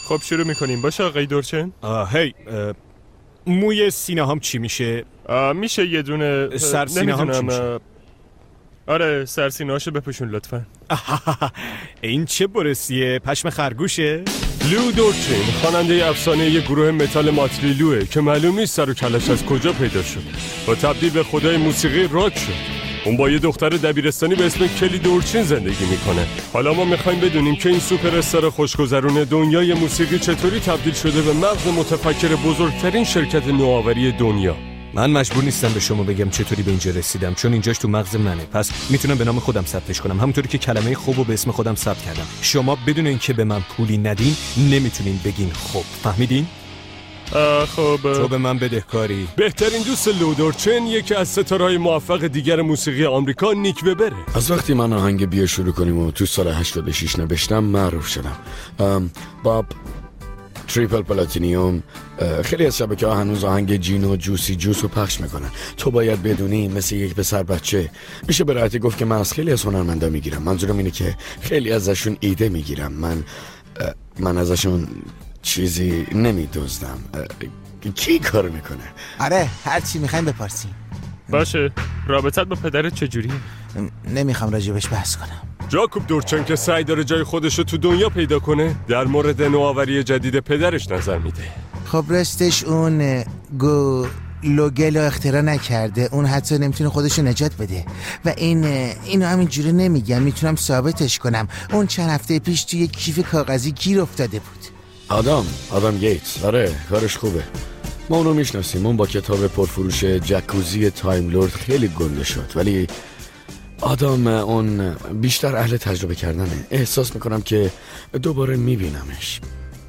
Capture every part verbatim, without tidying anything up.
خب شروع میکنیم. باشه آقای دورچن. هی موی سینه هم چی میشه؟ میشه یه دونه سر سینه هم چی میشه؟ آره سر سینه هاشو بپوشون لطفا. این چه برسیه؟ پشم خرگوشه؟ لو دورچن خواننده افسانه یه گروه متال ماتریلوه که معلوم نیست سر و کلش از کجا پیدا شد و تبدیل به خدای موسیقی راک شد. اون با یه دختر دبیرستانی به اسم کلی دورچن زندگی میکنه. حالا ما میخوایم بدونیم که این سوپر استار خوشگذرون دنیای موسیقی چطوری تبدیل شده به مغز متفکر بزرگترین شرکت نوآوری دنیا. من مجبور نیستم به شما بگم چطوری به اینجا رسیدم، چون اینجاش تو مغز منه. پس میتونم به نام خودم ثبتش کنم، همونطوری که کلمه خوبو به اسم خودم ثبت کردم. شما بدون اینکه به من پولی ندین نمیتونین بگین خوب. فهمیدین؟ خب تو به من بدهکاری. بهترین دوست لو دورچن یکی از ستارهای موفق دیگر موسیقی آمریکا نیک وبره. از وقتی من آهنگ بیا شروع کنیم و تو سال هشتاد و شش نوشتم معروف شدم. باب تریپل پلاتینیوم خیلی از شبکه ها هنوز آهنگ جین و جوسی جوس رو پخش میکنن. تو باید بدونی مثل یک پسر بچه میشه به راحتی گفت که من از خیلی از هنرمندا میگیرم. منظورم اینه که خیلی ازشون ایده میگیرم. من من ازشون چیزی نمیدزدم. کی کار میکنه؟ آره هر چی میخوایم بپرسیم. باشه رابطت با پدرت چجوریه؟ نمیخوام راجبش بحث کنم. جاکوب دورچن که سعی داره جای خودشو تو دنیا پیدا کنه در مورد نوآوری جدید پدرش نظر میده. خب راستش اون گو لوگل اختراع نکرده، اون حتی نمیتونه خودشو نجات بده و این اینو همینجوری نمیگم، میتونم ثابتش کنم. اون چند هفته پیش توی یک کیف کاغذی گیر افتاده بود. آدم آدم گیتس. آره کارش خوبه، ما اونو میشناسیم. اون با کتاب پرفروش جکوزی تایم لورد خیلی گنده شد، ولی آدم اون بیشتر اهل تجربه کردنه. احساس میکنم که دوباره میبینمش.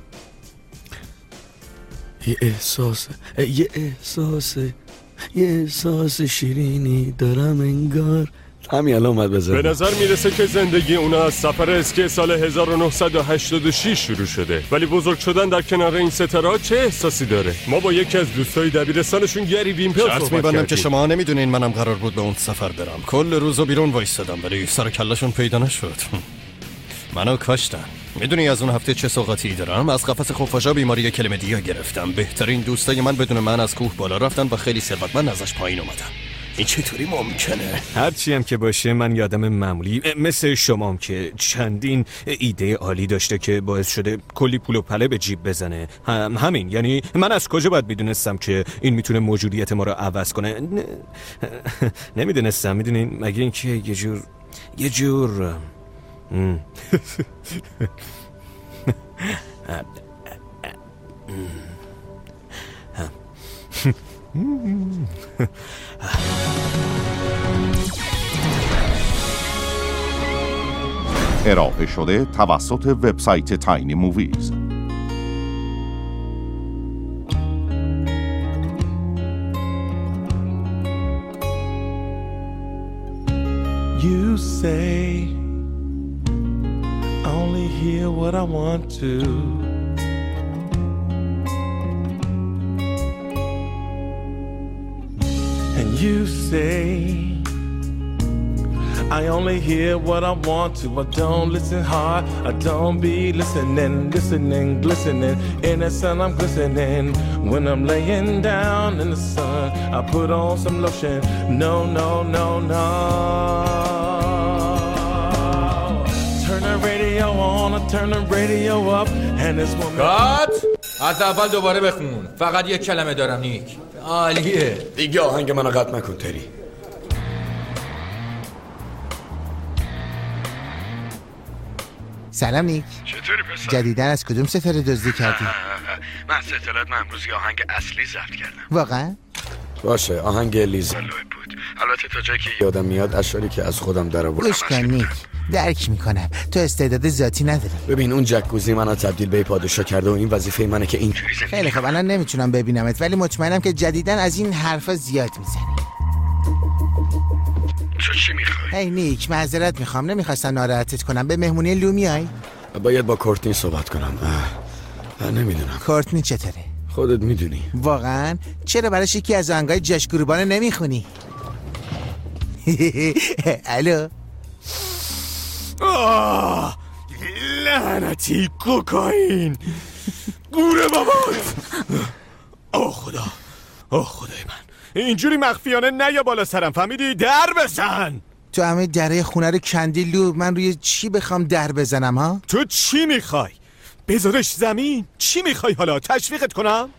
یه احساس یه احساس یه احساس شیرینی دارم انگار. همین الان اومد بزنم. به نظر میرسه که زندگی اونا از سفر اسکی سال هزار و نهصد و هشتاد و شش شروع شده، ولی بزرگ شدن در کنار این ستاره چه احساسی داره؟ ما با یکی از دوستای دبیرستانشون گری ویمپل شرط میبندم که شما نمیدونین منم قرار بود به اون سفر برم. کل روزو بیرون وایستادم ولی سر کله‌شون پیدا نشد. منو کاشتن. میدونی از اون هفته چه سوغاتی دارم؟ از قفس خفاشا بیماری کلمدیا گرفتم. بهترین دوستای من بدون من از کوه بالا رفتن و خیلی ثروتمند ازش پایین اومدن. این چطوری ممکنه؟ هرچی هم که باشه من یادم معمولی مثل شمام که چندین ایده عالی داشته که باعث شده کلی پول و پله به جیب بزنه. هم همین، یعنی من از کجا باید میدونستم که این میتونه موجودیت ما رو عوض کنه؟ ن... نمیدونستم. میدونین مگه این که یه جور یه جور ارائه شده توسط وبسایت تاینی موویز. You say I only hear what I want to. And you say I only hear what I want to. I don't listen hard, I don't be listening, listening, glistening. In the sun I'm glistening. When I'm laying down in the sun, I put on some lotion. No, no, no, no. Turn the radio on, I turn the radio up. And this woman کات از اول دوباره بخون. فقط یک کلمه دارم نیک. عالیه. دیگه آهنگ منو قطع نکن تری. سلام نیک. چطوری پسر؟ جدیدن از کدوم ستاره دزدی کردی؟ من ستارت من امروز یه آهنگ اصلی ضبط کردم. واقعا؟ باشه آهنگ لیزا لوی بود. البته تا جایی که یادم میاد اشعاری که از خودم در آوردم. گوش کن نیک، درک میکنم تو استعداد ذاتی نداری. ببین اون جکوزی منو تبدیل به پادشاه کرده و این وظیفه منه که اینجوری زندگی. خیلی خب الان نمیتونم ببینمت ولی مطمئنم که جدیدن از این حرفا زیاد میزنی. تو چی میخوای؟ هی نیک معذرت میخوام، نمیخواستم ناراحتت کنم. به مهمونی لو میای؟ باید با کورتنی صحبت کنم. اه. نمیدونم. کورتنی چطوره؟ خودت میدونی. واقعا؟ چرا براش یکی از آهنگای جاش گروبانو نمیخونی؟ الو. آه لعنتی کوکائین. گوره بابات. اوه خدا، اوه خدای من، اینجوری مخفیانه نیا بالا سرم، فهمیدی؟ در بزن. تو همه دره خونه رو کندی لو، من روی چی بخوام در بزنم ها؟ تو چی میخوای؟ بذارش زمین؟ چی میخوای حالا؟ تشویقت کنم؟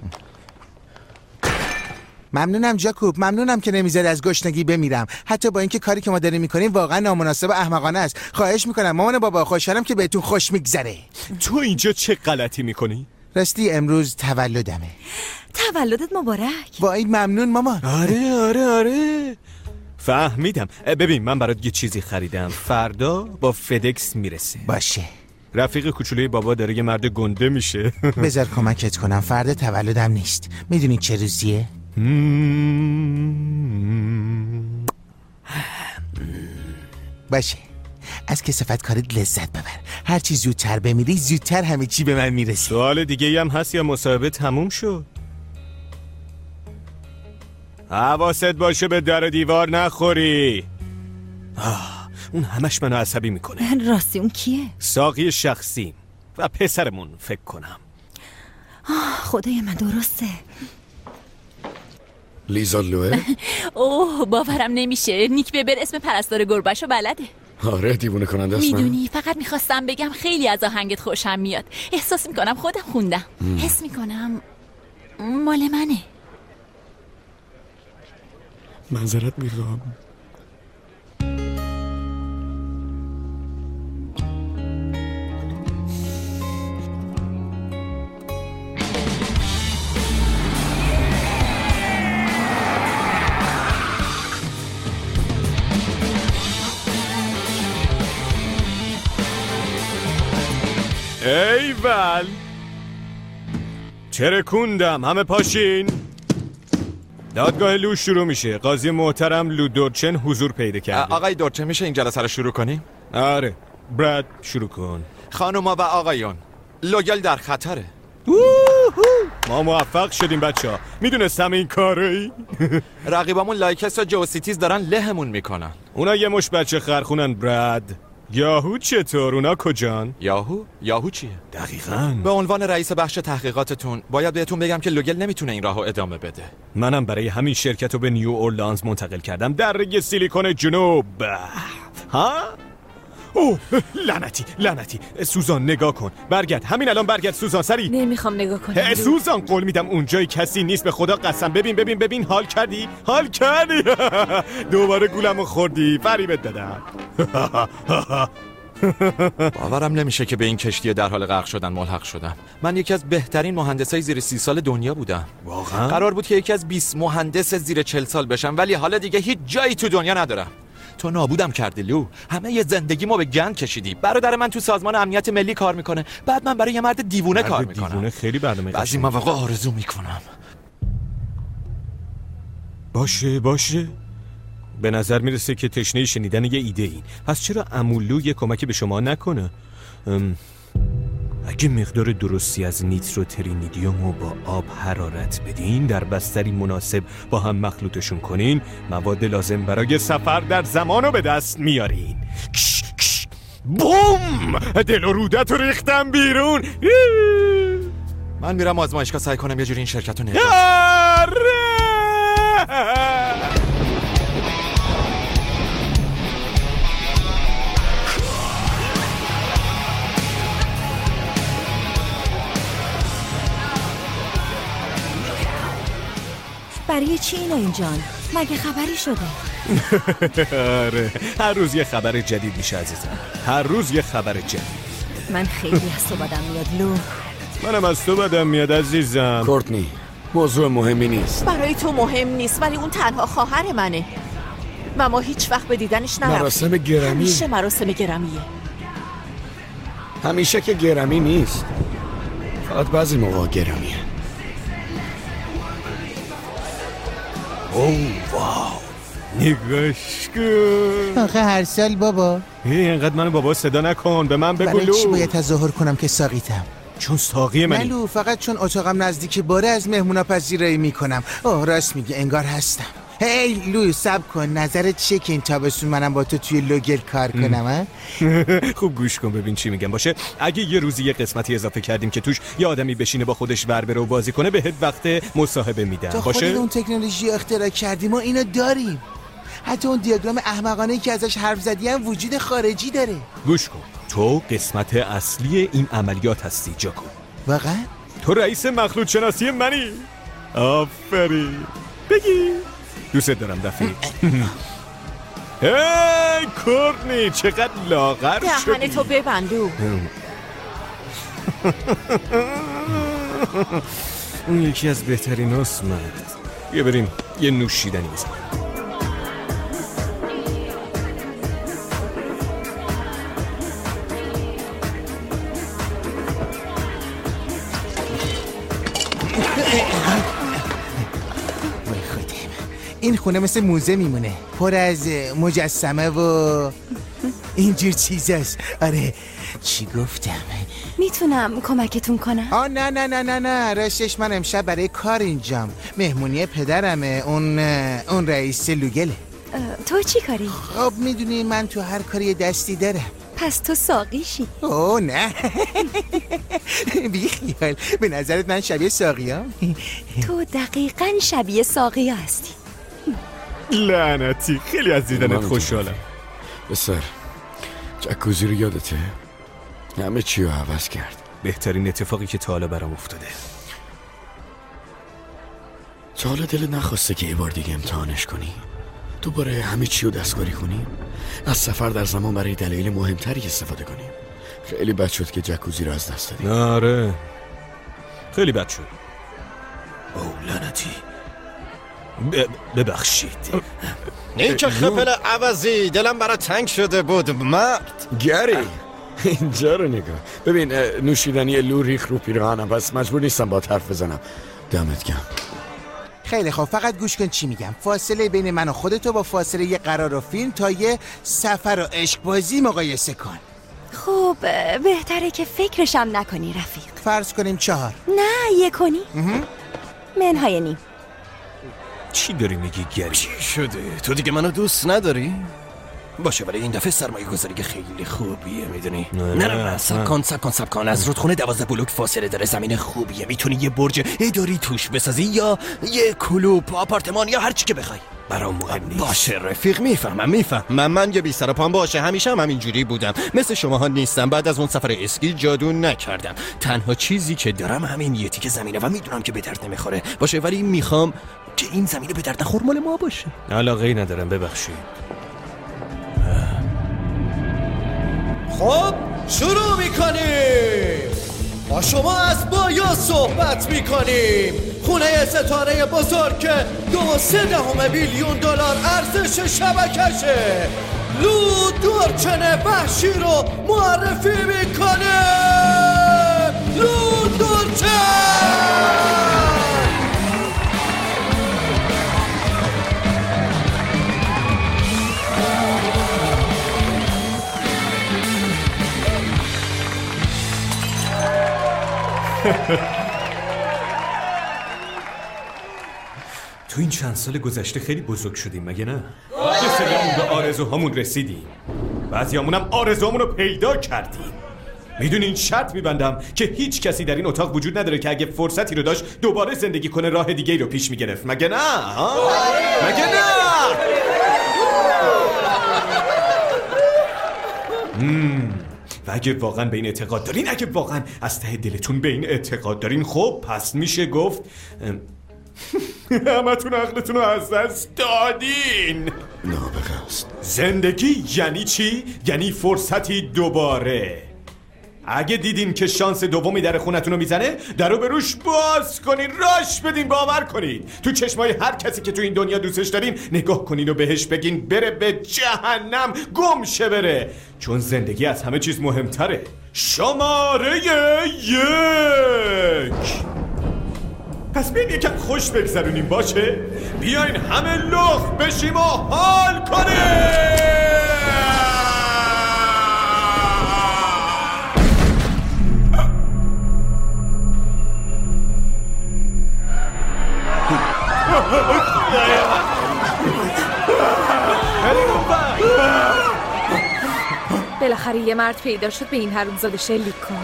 ممنونم جاکوب، ممنونم که نمیذاری از گشنگی بمیرم، حتی با اینکه کاری که ما داریم میکنیم واقعا نامناسب و احمقانه است. خواهش میکنم مامان بابا، خوشحالم که بهتون خوش میگذره. تو اینجا چه غلطی میکنی؟ راستی امروز تولدمه. تولدت مبارک. وای ممنون مامان. آره آره آره فهمیدم. ببین من برات یه چیزی خریدم، فردا با فدکس میرسه. باشه. رفیق کوچولوی بابا داره یه مرد گنده میشه. بذار کمکت کنم، فردا تولدم نیست. میدونی چه روزیه؟ باشه، از کثافت کارت لذت ببر. هر چی زودتر بمیری زودتر همه چی به من میرسه. سوال دیگه هم هست یا مصاحبه تموم شد؟ حواست باشه به در و دیوار نخوری. آه، اون همش منو عصبی میکنه. راستی اون کیه؟ ساقی شخصی و پسرمون فکر کنم. آه خدای من، درسته. لیزا لوه؟ اوه باورم نمیشه، نیک ببر اسم پرستار گربه‌شو بلده. آره دیوونه کننده است. میدونی فقط میخواستم بگم خیلی از آهنگت خوشم میاد. احساس میکنم خودم خوندم. ام. حس میکنم مال منه. معذرت میخوام. ایول ترکوندم، همه پاشین. دادگاه لو شروع میشه. قاضی محترم لو دورچن حضور پیدا کرده. آقای دورچن میشه این جلسه رو شروع کنیم؟ آره براد شروع کن. خانوما و آقایون، لوگل در خطره. ما موفق شدیم بچه ها. میدونستم این کاره. رقیبامون لایکس و جوسیتیز دارن لهمون میکنن. اونا یه مش بچه خرخونن براد. یاهو چطور؟ اونا کجان؟ یاهو؟ یاهو چیه؟ دقیقاً. به عنوان رئیس بخش تحقیقاتتون باید بهتون بگم که لوگل نمیتونه این راهو ادامه بده. منم برای همین شرکت رو به نیو اورلانز منتقل کردم، در سیلیکون جنوب. ها؟ اوه لعنتی لعنتی. سوزان نگاه کن، برگرد همین الان، برگرد سوزان سری. نمیخوام نگاه کنم. سوزان قول میدم اونجای کسی نیست، به خدا قسم. ببین ببین ببین حال کردی؟ حال کردی؟ دوباره گولمو خوردی، فریبت دادم. باورم نمیشه که به این کشتی در حال غرق شدن ملحق شدم. من یکی از بهترین مهندسای زیر سی سال دنیا بودم. واقعا؟ قرار بود که یکی از بیست مهندس زیر چهل سال بشم، ولی حالا دیگه هیچ جایی تو دنیا ندارم. تو نابودم کردی لو. همه یه زندگیمو به گند کشیدی. برادر من تو سازمان امنیت ملی کار میکنه، بعد من برای یه مرد دیوونه مرد کار میکنم. دیوونه خیلی برنامه قشنگی. بعضی مواقع آرزو میکنم. باشه باشه. به نظر میرسه که تشنه شنیدن یه ایده این. پس چرا عمولو یه کمکی به شما نکنه؟ ام... اگه مقدار درستی از نیتروترینیدیوم رو با آب حرارت بدین، در بستری مناسب با هم مخلوطشون کنین، مواد لازم برای سفر در زمان رو به دست میارین. کش کش بوم! دل و رودت رو ریختم بیرون. من میرم آزمایشگاه سعی کنم یه جوری این شرکت رو نجات. برای چی اینا اینجان؟ مگه خبری شده؟ آره هر روز یه خبر جدید میشه عزیزم، هر روز یه خبر جدید. من خیلی از تو بدم میاد لو. منم از تو بدم میاد عزیزم. کورتنی موضوع مهمی نیست. برای تو مهم نیست، ولی اون تنها خواهر منه و ما هیچ وقت به دیدنش نرفتیم. مراسم گرمی همیشه مراسم گرمیه. همیشه که گرمی نیست، فقط بعضی موقع گرمیه. اوه واو نگاش کن. آخه هر سال بابا. هی اینقدر منو بابا صدا نکن، به من بگو. برای چی باید تظاهر کنم که ساقیتم؟ چون ساقی منی. ملو فقط چون اتاقم نزدیک باره از مهمونا پذیرایی میکنم. اوه راست میگه، انگار هستم. هی لو سب کن، نظرت چیه که این تابستون منم با تو توی لوگل کار کنم؟ خوب گوش کن ببین چی میگم. باشه اگه یه روزی یه قسمتی اضافه کردیم که توش یه آدمی بشینه با خودش ور بره و بازی کنه بهت وقت مصاحبه میدن. تا باشه خودت اون تکنولوژی اختراع کردیم و اینو داریم. حتی اون دیاگرام احمقانه‌ای که ازش حرف زدی هم وجود خارجی داره. گوش کن، تو قسمت اصلی این عملیات هستی جاکو. واقعا؟ تو رئیس مخلوط شناسی منی. آفرین. بگی دوست دارم دفعی. هی کورنی چقدر لاغر شدی. دهن تو ببندو. اون یکی از بهترین هاست مرد. بیا بریم یه نوشیدنی بزنیم. این خونه مثل موزه میمونه، پر از مجسمه و اینجور چیزاست. آره چی گفتم؟ میتونم کمکتون کنم؟ آه نه نه نه نه نه راستش من امشب برای کار اینجام. مهمونی پدرمه، اون اون رئیس لوگله. تو چی کاری؟ خب میدونی من تو هر کاری دستی دارم. پس تو ساقیشی؟ اوه نه بی خیال، به نظرت من شبیه ساقیام؟ تو دقیقاً شبیه ساقی هستی. لعنتی خیلی از دیدنت خوشحالم. بسر جکوزی رو یادته؟ همه چی رو عوض کرد. بهترین اتفاقی که تا حالا برام افتاده. تا حالا دلت نخواسته که یه بار دیگه امتحانش کنی؟ دوباره همه چی رو دستکاری کنیم؟ از سفر در زمان برای دلایل مهمتری استفاده کنیم؟ خیلی بد شد که جکوزی رو از دست دادیم. آره خیلی بد شد. او لعنتی ببخشید. نیک خپل عوضی، دلم برای تنگ شده بود مرد. گری اینجا رو نگاه ببین، نوشیدنی لو ریخ رو پیراهنم، پس مجبور نیستم با حرف بزنم. دمت گرم. خیلی خوب، فقط گوش کن چی میگم. فاصله بین من و خودتو با فاصله یه قرار و فیلم تا یه سفر و عشق بازی مقایسه کن. خب بهتره که فکرشم نکنی رفیق. فرض کنیم چهار. نه یک کنی. منهای نیم. چی داری میگی گری؟ چی شده؟ تو دیگه منو دوست نداری؟ باشه ولی این دفعه سرمایه گذاری خیلی خوبیه میدونی. نه نه نه نه سب کن سب کن سب کن. از رودخونه دوازده بلوک فاصله داره، زمین خوبیه، میتونی یه برج اداری توش بسازی یا یه کلوپ آپارتمان یا هر چی که بخوای. برام مهم نیست. باشه رفیق، میفهمم میفهمم. من من یه بی سر و پام باشه، همیشه هم همینجوری بودم، مثل شماها نیستم. بعد از اون سفر اسکی جادو نکردم، تنها چیزی که دارم همین یه تیکه زمینه و میدونم که به درد نمیخوره. باشه ولی میخوام که این زمینه به درد نخور مال ما باشه. علاقه‌ای ندارم ببخشید. خب شروع میکنیم. با شما از بایا صحبت میکنیم. خونه ستاره بزرگ که دو سه دهم میلیون دلار ارزش شبکشه. لو دورچن وحشی رو معرفی میکنه. لو دورچن تو این چند سال گذشته خیلی بزرگ شدیم مگه نه؟ یه سریمون به آرزوهامون رسیدیم، بعضیامونم آرزوهامون رو پیدا کردیم. میدونین شرط میبندم که هیچ کسی در این اتاق وجود نداره که اگه فرصتی رو داشت دوباره زندگی کنه راه دیگه ای رو پیش میگرفت مگه نه؟ مگه نه؟ مم. و اگه واقعا به این اعتقاد دارین، اگه واقعا از ته دلتون به این اعتقاد دارین، خب پس میشه گفت همتون عقلتون رو از دست دادین. نابغه است. زندگی یعنی چی؟ یعنی فرصتی دوباره. اگه دیدین که شانس دومی در خونتون رو میزنه، درو به روش باز کنین، راش بدین، باور کنین. تو چشمای هر کسی که تو این دنیا دوستش دارین نگاه کنین و بهش بگین بره به جهنم، گم شه بره، چون زندگی از همه چیز مهمتره. شماره یک. پس بیاین یکم خوش بگذرونیم باشه؟ بیاین همه لخ بشیم و حال کنیم. بالاخره یه مرد پیدا شد به این حرومزاده شلیک کنه.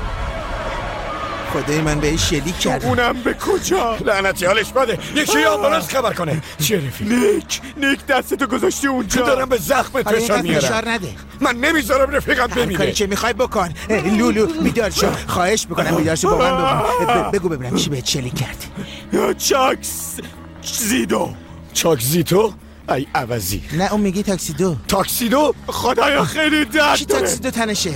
خدای من بهش شلیک کرد. اونم به کجا؟ لعنتی حالش بده. یکی آمبولانس خبر کنه. چیه رفیق؟ نیک نیک دستتو گذاشتی اونجا. دارم به زخمت فشار میارم. فشار نده. من نمیذارم رفیقم بمیره. کاری که میخوای بکن. لولو بیدار شو. خواهش میکنم بیدار شو. با من بگو. بگو ببینم چی بهت شلیک کرد. چاکس زیدو. چاک زیتو؟ ای عوضی. نه اون میگی تاکسیدو. تاکسیدو؟ خدایا خیلی درد داره. کی تاکسیدو تنشه؟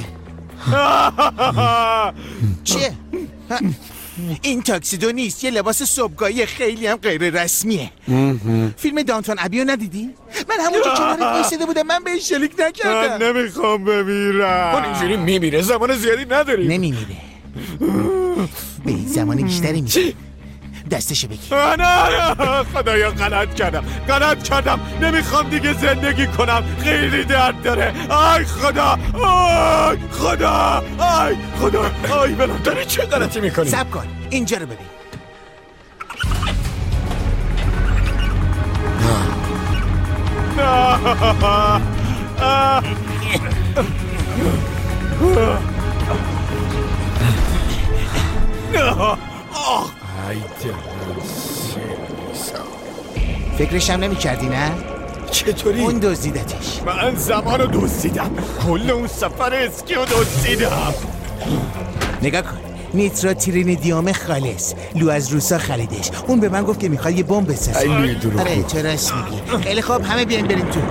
چیه؟ این تاکسیدو نیست، یه لباس صبحگاهی خیلی هم غیر رسمیه. فیلم دانتون ابی رو ندیدی؟ من همونجا کنارت وایساده بودم، من بهش شلیک نکردم. من نمیخوام بمیرم. اون اینجوری میمیره، زمان زیادی نداریم. نمیمیره، به زمان بیشتری میره. دستشو بگی. نه خدایا غلط کردم غلط کردم نمیخوام دیگه زندگی کنم، خیلی درد داره. آی خدا آی خدا آی خدا آی بلم. داری چه غلطی میکنی؟ صبر کن اینجا رو ببین. فکرش هم نمی کردی نه؟ چطوری؟ اون دزدیدتش. من زمان رو دزدیدم، کل اون سفر اسکی رو دزدیدم. نگاه کن، نیترا ترینیدیوم خالص، لو از روسا خریدش. اون به من گفت که میخواد یه بمب بسازه. ای دروغ. آره چرا راست میگی. خیلی خوب همه بیاین بریم تو.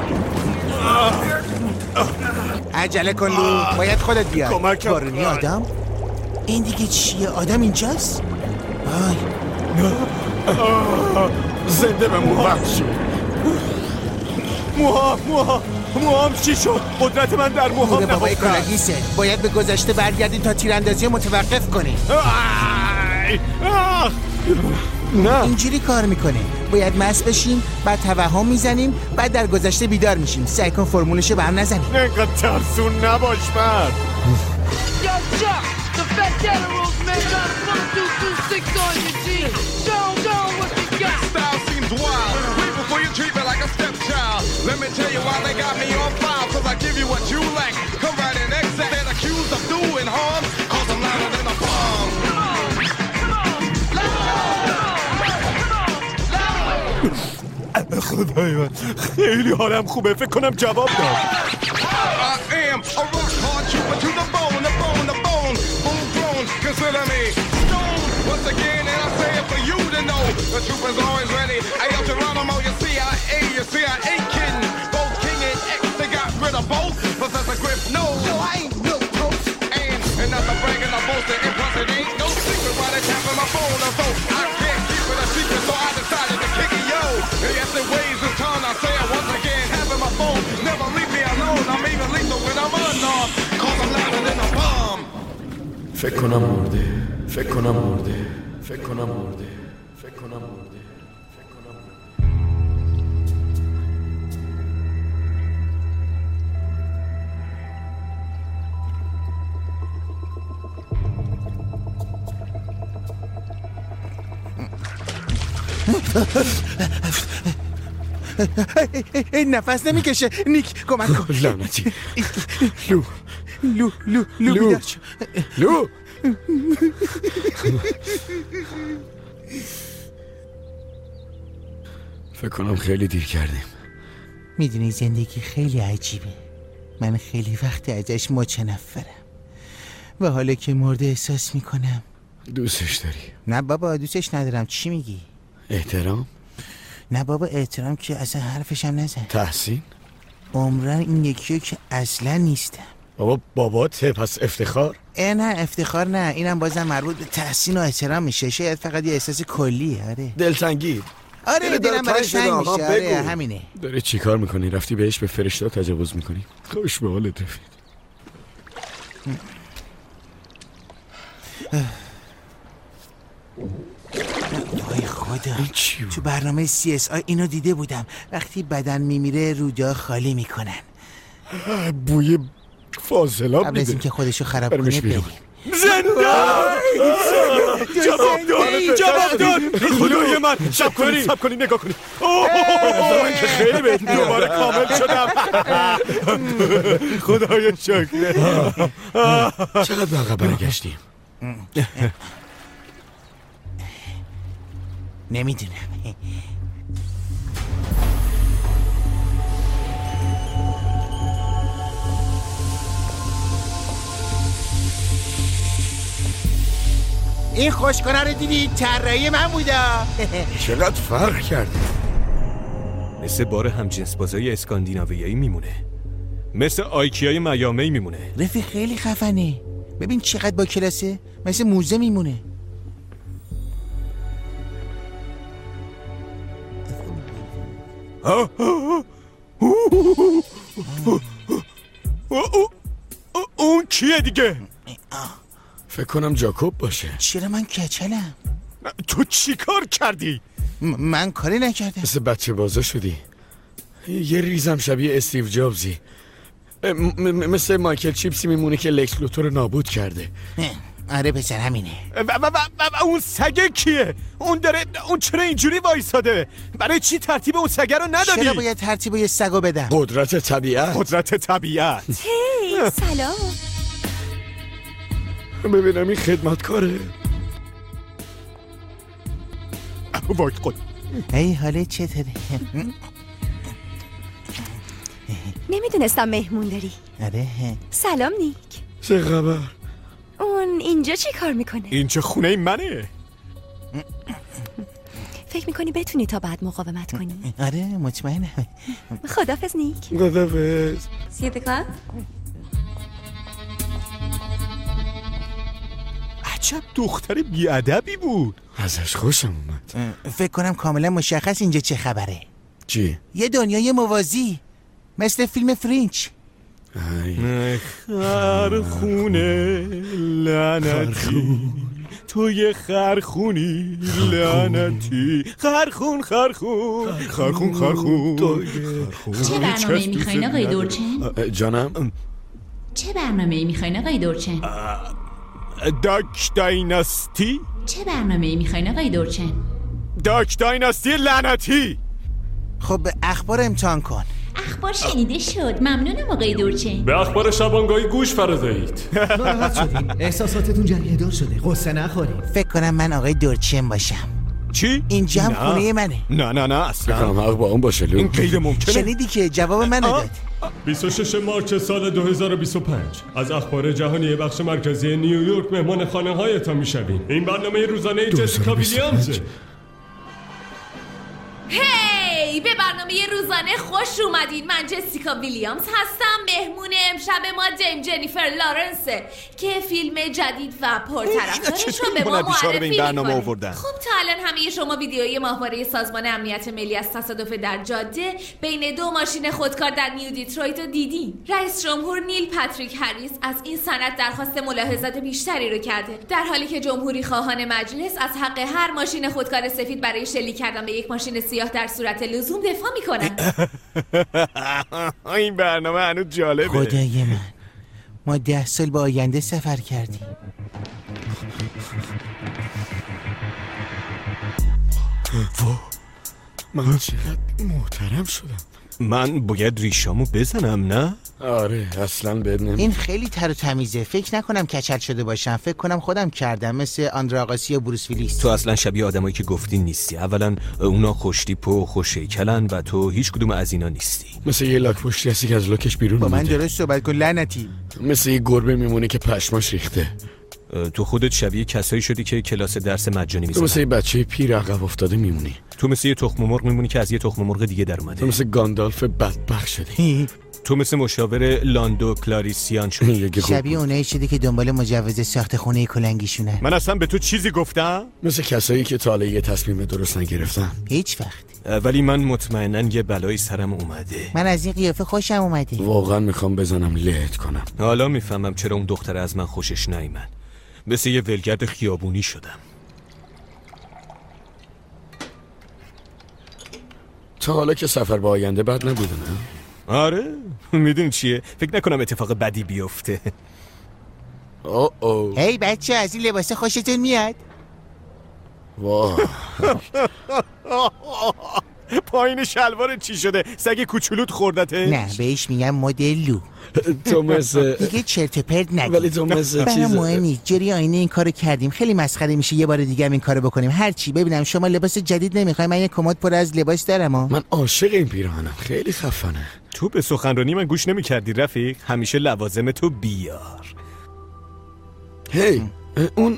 عجله کن لو، باید خودت بیای. کمک بارونی آدم؟ این دیگه چیه؟ آدم اینجاست؟ آی زنده بمون وحشی. موها موها موهام چی شد؟ قدرت من در موهام بابای کلاگیسه، باید به گذشته برگردین تا تیراندازی متوقف کنی. نه اینجوری کار میکنه، باید مست بشیم، بعد توهم میزنیم، بعد در گذشته بیدار میشیم. سعی کن فرمولشو به هم نزنیم. اینقدر ترسون نباش مرد. Let me tell you why they got me on file, cause I give you what you lack. Come right in excess, they're accused of doing harm, cause I'm louder than a bomb. خدای من خیلی حالم خوبه، فکر کنم جواب داد. I am a rock hard trooper to the bone, the bone, the bone, full grown, consider me stone. Once again, and I say it for you to know, the trooper's always ready. I am Geronimo, you C I A, you C I A kidding. Both King and X, they got rid of both. Professor Griff, no, no, I ain't no toast. And, and not the bragging, I'm boasting, and plus it ain't no secret why they tapping my phone. And so I can't keep it a secret, so I decided to kick it, yo. And yes, it weighs in turn, I say it once again, having my phone, never leave me alone. I'm even lethal when I'm unarmed, cause I'm louder than a bomb. فکر کنم مرده، فکر کنم مرده، فکر کنم مرده، فکر کنم مرده. این نفس نمیکشه. نیک کمک کن. لعنتی لو لو لو لو لو لو فکر کنم خیلی دیر کردیم. میدونی زندگی خیلی عجیبه، من خیلی وقت ازش متنفرم و حالا که مرده احساس میکنم دوستش داری؟ نه بابا دوستش ندارم. چی میگی؟ احترام؟ نه بابا احترام که اصلا حرفشم نزن. تحسین؟ عمرن این یکیو که اصلا نیستم. بابا باباته پس افتخار؟ اه نه افتخار نه، اینم بازم مربوط به تحسین و احترام میشه. شاید فقط یه احساس کلیه. آره دلتنگی. آره دلم براش تنگ میشه. آره همینه. داری چی کار میکنی؟ رفتی بهش به فرشته تجاوز میکنی؟ خوش به حالت رفیق. وای خدا، تو برنامه سی اس آی اینو دیده بودم، وقتی بدن میمیره رودا خالی میکنن. بوی فاضلاب میده. قبل از اینکه خودشو خراب کنه بریم. زنده جواب داد جواب داد خدای من شب کنید شب کنید نگاه کنید من که خیلی بهت دوباره کامل شدم خدای شکر چقدر به عقب برگشتیم؟ نمیدونم. این خوشگانه رو دیدی؟ طراحی من بوده. چقدر فرق کرده. مثل بار همجنس بازای اسکاندیناویایی میمونه، مثل آیکیای میامی میمونه. رفیق خیلی خفنه، ببین چقدر با کلاسه، مثل موزه میمونه. اون کیه دیگه؟ فکر کنم جاکوب باشه. چرا من کچلم؟ تو چی کار کردی؟ من کاری نکردم. مثل بچه بازا شدی، یه ریزم شبیه استیو جابزی، مثل مایکل چیپسی میمونه که لکس لوتور نابود کرده. آره پسر همینه. و, و, و, و اون سگه کیه؟ اون داره اون چرا اینجوری وایساده؟ برای چی ترتیب اون سگه رو ندادی؟ چرا باید ترتیب یه سگو بدم؟ قدرت طبیعت. قدرت طبیعت. هی سلام. ببینم این خدمتکاره. وای خود. ای حاله چطوره؟ نمیدونستم مهمون داری. آره. سلام نیک. چه خبر؟ اون اینجا چی کار میکنه؟ اینجا خونه منه. فکر میکنی بتونی تا بعد مقاومت کنی؟ آره مطمئنم. خدافظ نیک. خدافظ. See you at the club. عجب دختر بیادبی بود. ازش خوشم اومد. فکر کنم کاملا مشخص اینجا چه خبره. چی؟ یه دنیای موازی مثل فیلم فرینچ. خرخونه لعنتی توی خرخونی لعنتی خرخون خرخون خرخون خرخون چه برنامه‌ای میخواین آقای دورچن؟ جانم؟ چه برنامه‌ای میخواین آقای دورچن؟ داک دایناستی؟ چه برنامه‌ای میخواین آقای دورچن؟ داک دایناستی لعنتی. خب اخبار امتحان کن. اخبار شنیده شد. ممنونم آقای دورچن. به اخبار شبانگاهی گوش فرادایید. ناراحت شدین؟ احساساتتون جریدار شده. قصه نخورید. فکر کنم من آقای دورچن باشم. چی؟ اینجا هم خونه منه. نه نه نه اصلا. فکرم حق با اون باشه. این غیر ممکنه. شنیدی که جواب منو داد. بیست و شش مارس سال دو هزار و بیست و پنج از اخبار جهانی بخش مرکزی نیویورک مهمان خانه هایتان میشویم. این برنامه روزانه جسیکا ویلیامز. هی به برنامه روزانه خوش اومدین. من جسیکا ویلیامز هستم. مهمون امشب ما دیم جنیفر لارنسه که فیلم جدید و پرطرفدارش رو به ما معرفی میکنه. خب تا الان همه شما ویدیوی ماهواره سازمان امنیت ملی از تصادف در جاده بین دو ماشین خودکار در نیو دیترویت رو دیدین. رئیس جمهور نیل پاتریک هریس از این سند درخواست ملاحظات بیشتری رو کرده، در حالی که جمهوری خواهان مجلس از حق هر ماشین خودکار سفید برای شلیک کردن به یک ماشین سیاه در صورت لزوم دفاع میکنن. این برنامه هنوز جالبه. خدای من، ما ده سال به آینده سفر کردیم. من چقدر محترم شدم. من باید ریشامو بزنم نه؟ آره اصلا بد نمی. این خیلی تر و تمیزه. فکر نکنم کچل شده باشم. فکر کنم خودم کردم، مثل آندرا آقاسی یا بروس ویلیس. تو اصلا شبیه آدمایی که گفتی نیستی. اولا اونا خوشتیپ و خوشیکلن و تو هیچ کدوم از اینا نیستی. مثل یه لاک پشتی هستی که از لاکش بیرون با اومده. من درست صحبت کن لعنتی. مثل یه گربه میمونه که پشماش ریخته. تو خودت شبیه کسایی شدی که کلاس درس مجانی میزنن. تو مثل یه بچه پیر عقب افتاده میمونی. تو مثل یه تخم مرغ میمونی که از یه تخم مرغ دیگه در اومده. تو مثل گاندالف بدبخت شدی. تو مثل مشاور لاندو کلاریسیان شدی. شبیه اونایی شدی که دنبال مجوز ساخت خونه کلنگیشونه. من اصلا به تو چیزی گفتم؟ مثل کسایی که تا یه تصمیم درست نگرفتن. هیچ وقت. ولی من مطمئناً یه بلایی سرم اومده. من از این قیافه خوشم اومده. واقعا میخوام بزنم لهت کنم. حالا میفهمم چرا اون دختر از من خوشش نیامد. مثل یه ولگرد خیابونی شدم. تا حالا که سفر با آینده بد نبوده نه؟ آره میدونی چیه؟ فکر نکنم اتفاق بدی بیفته. او او هی بچه از این لباسه خوشتون میاد؟ واه پایین شلوار چی شده؟ سگ کوچولوت خوردته؟ نه بهش میگم مدل لو. تو مثل دیگه چرت و پرت نگو. ولی تو مثل برام چیزه. مهم نیست. جری آینه این کارو کردیم، خیلی مسخره میشه یه بار دیگه هم این کارو بکنیم. هر چی ببینم شما لباس جدید نمیخوای؟ من یه کمد پر از لباس دارم. ها من عاشق این پیراهنم، خیلی خفنه. تو به سخنرانی من گوش نمی‌کردی رفیق؟ همیشه لوازم تو بیار. هی اون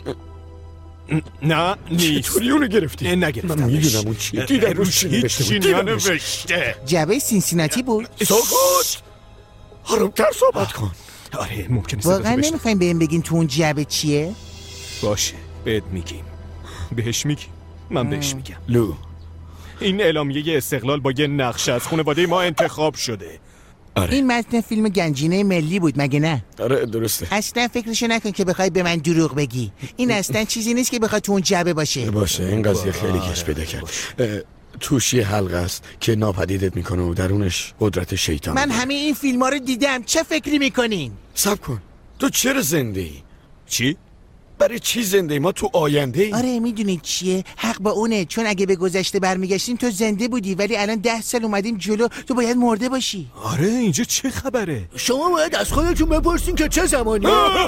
نه نیست. چطوری اونو گرفتی؟ نه نگرفتمش. من میدونم اون چیه. دیدم روش هیچی ننوشته. جعبه سینسیناتی بود. ساکت آرومتر صحبت کن. آره ممکنه واقعا نمیخوایم بهم بگین تو اون جعبه چیه؟ باشه بهت میگیم. بهش میگیم. من بهش میگم. لو این اعلامیه استقلال با یه نقشه از خانواده ما انتخاب شده. آره. این متن فیلم گنجینه ملی بود مگه نه؟ آره درسته. اصلا فکرشو نکن که بخوای به من دروغ بگی. این اصلا چیزی نیست که بخواد تو اون جعبه باشه. باشه این قضیه خیلی کش پیدا کرد. توش یه حلقه است که ناپدیدت میکنه و درونش قدرت شیطان. من همه این فیلم ها رو دیدم. چه فکری میکنین؟ صبر کن. تو چرا زنده ای؟ چی؟ برای چی زنده ای؟ ما تو آینده ای؟ آره میدونید چیه؟ حق با اونه، چون اگه به گذشته برمیگشتیم تو زنده بودی، ولی الان ده سال اومدیم جلو، تو باید مرده باشی. آره اینجا چه خبره؟ شما باید از خودتون بپرسین که چه زمانی.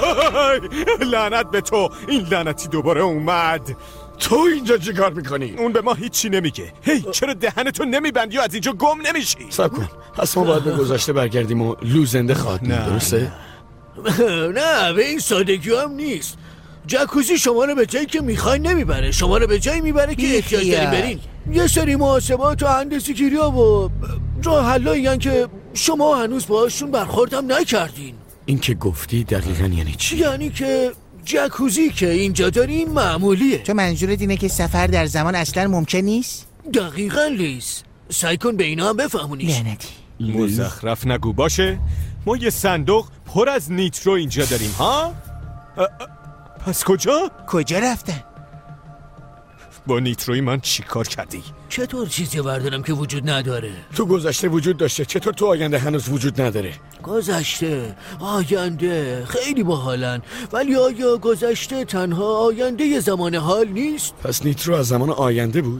لعنت به تو، این لعنتی دوباره اومد. تو اینجا چی کار میکنی؟ اون به ما هیچی نمیگه. هی چرا دهنتو نمیبندی و از اینجا گم نمیشی؟ صبر کن. پس ما باید به گذشته برگردیم و لو زنده خواهد موند، درسته؟ نه به این سادگی هم نیست. جکوزی شما رو به جایی که میخواین نمیبره، شما رو به جایی میبره که احتیاج دارین برین. یه سری محاسبات و هندسی گیری‌ها و راه حلایی که شما هنوز باهاشون برخوردم نکردین. این که گفتی دقیقاً یعنی چی؟ یعنی که جکوزی که اینجا داریم معمولیه. تو منظورت اینه که سفر در زمان اصلا ممکن نیست؟ دقیقاً لیز. سعی کن به اینا هم بفهمونیش. لعنتی. مزخرف نگو باشه. ما یه صندوق پر از نیترو اینجا داریم ها؟ پس کجا؟ کجا رفتن؟ با نیتروی من چی کار کردی؟ چطور چیزی بردارم که وجود نداره؟ تو گذشته وجود داشته، چطور تو آینده هنوز وجود نداره؟ گذشته، آینده خیلی باحالن، ولی آیا گذشته تنها آینده زمان حال نیست؟ پس نیترو از زمان آینده بود؟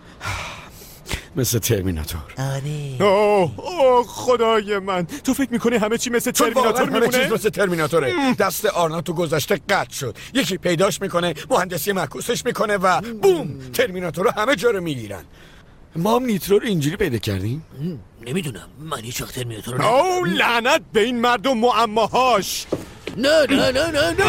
مثل ترمیناتور. آره. اوه اوه خدای من، تو فکر میکنی همه چی مثل ترمیناتور میمونه؟ همه چیز مثل ترمیناتوره. دست آرنا تو گذشته قطع شد، یکی پیداش میکنه، مهندسی معکوسش میکنه و بوم، ترمیناتور همه جا رو میگیرن. ما هم نیترو رو اینجوری پیدا کردیم؟ نمیدونم، من هیچ وقت ترمیناتور رو اوه لعنت به این مرد و معماهاش. نه نه نه نه نه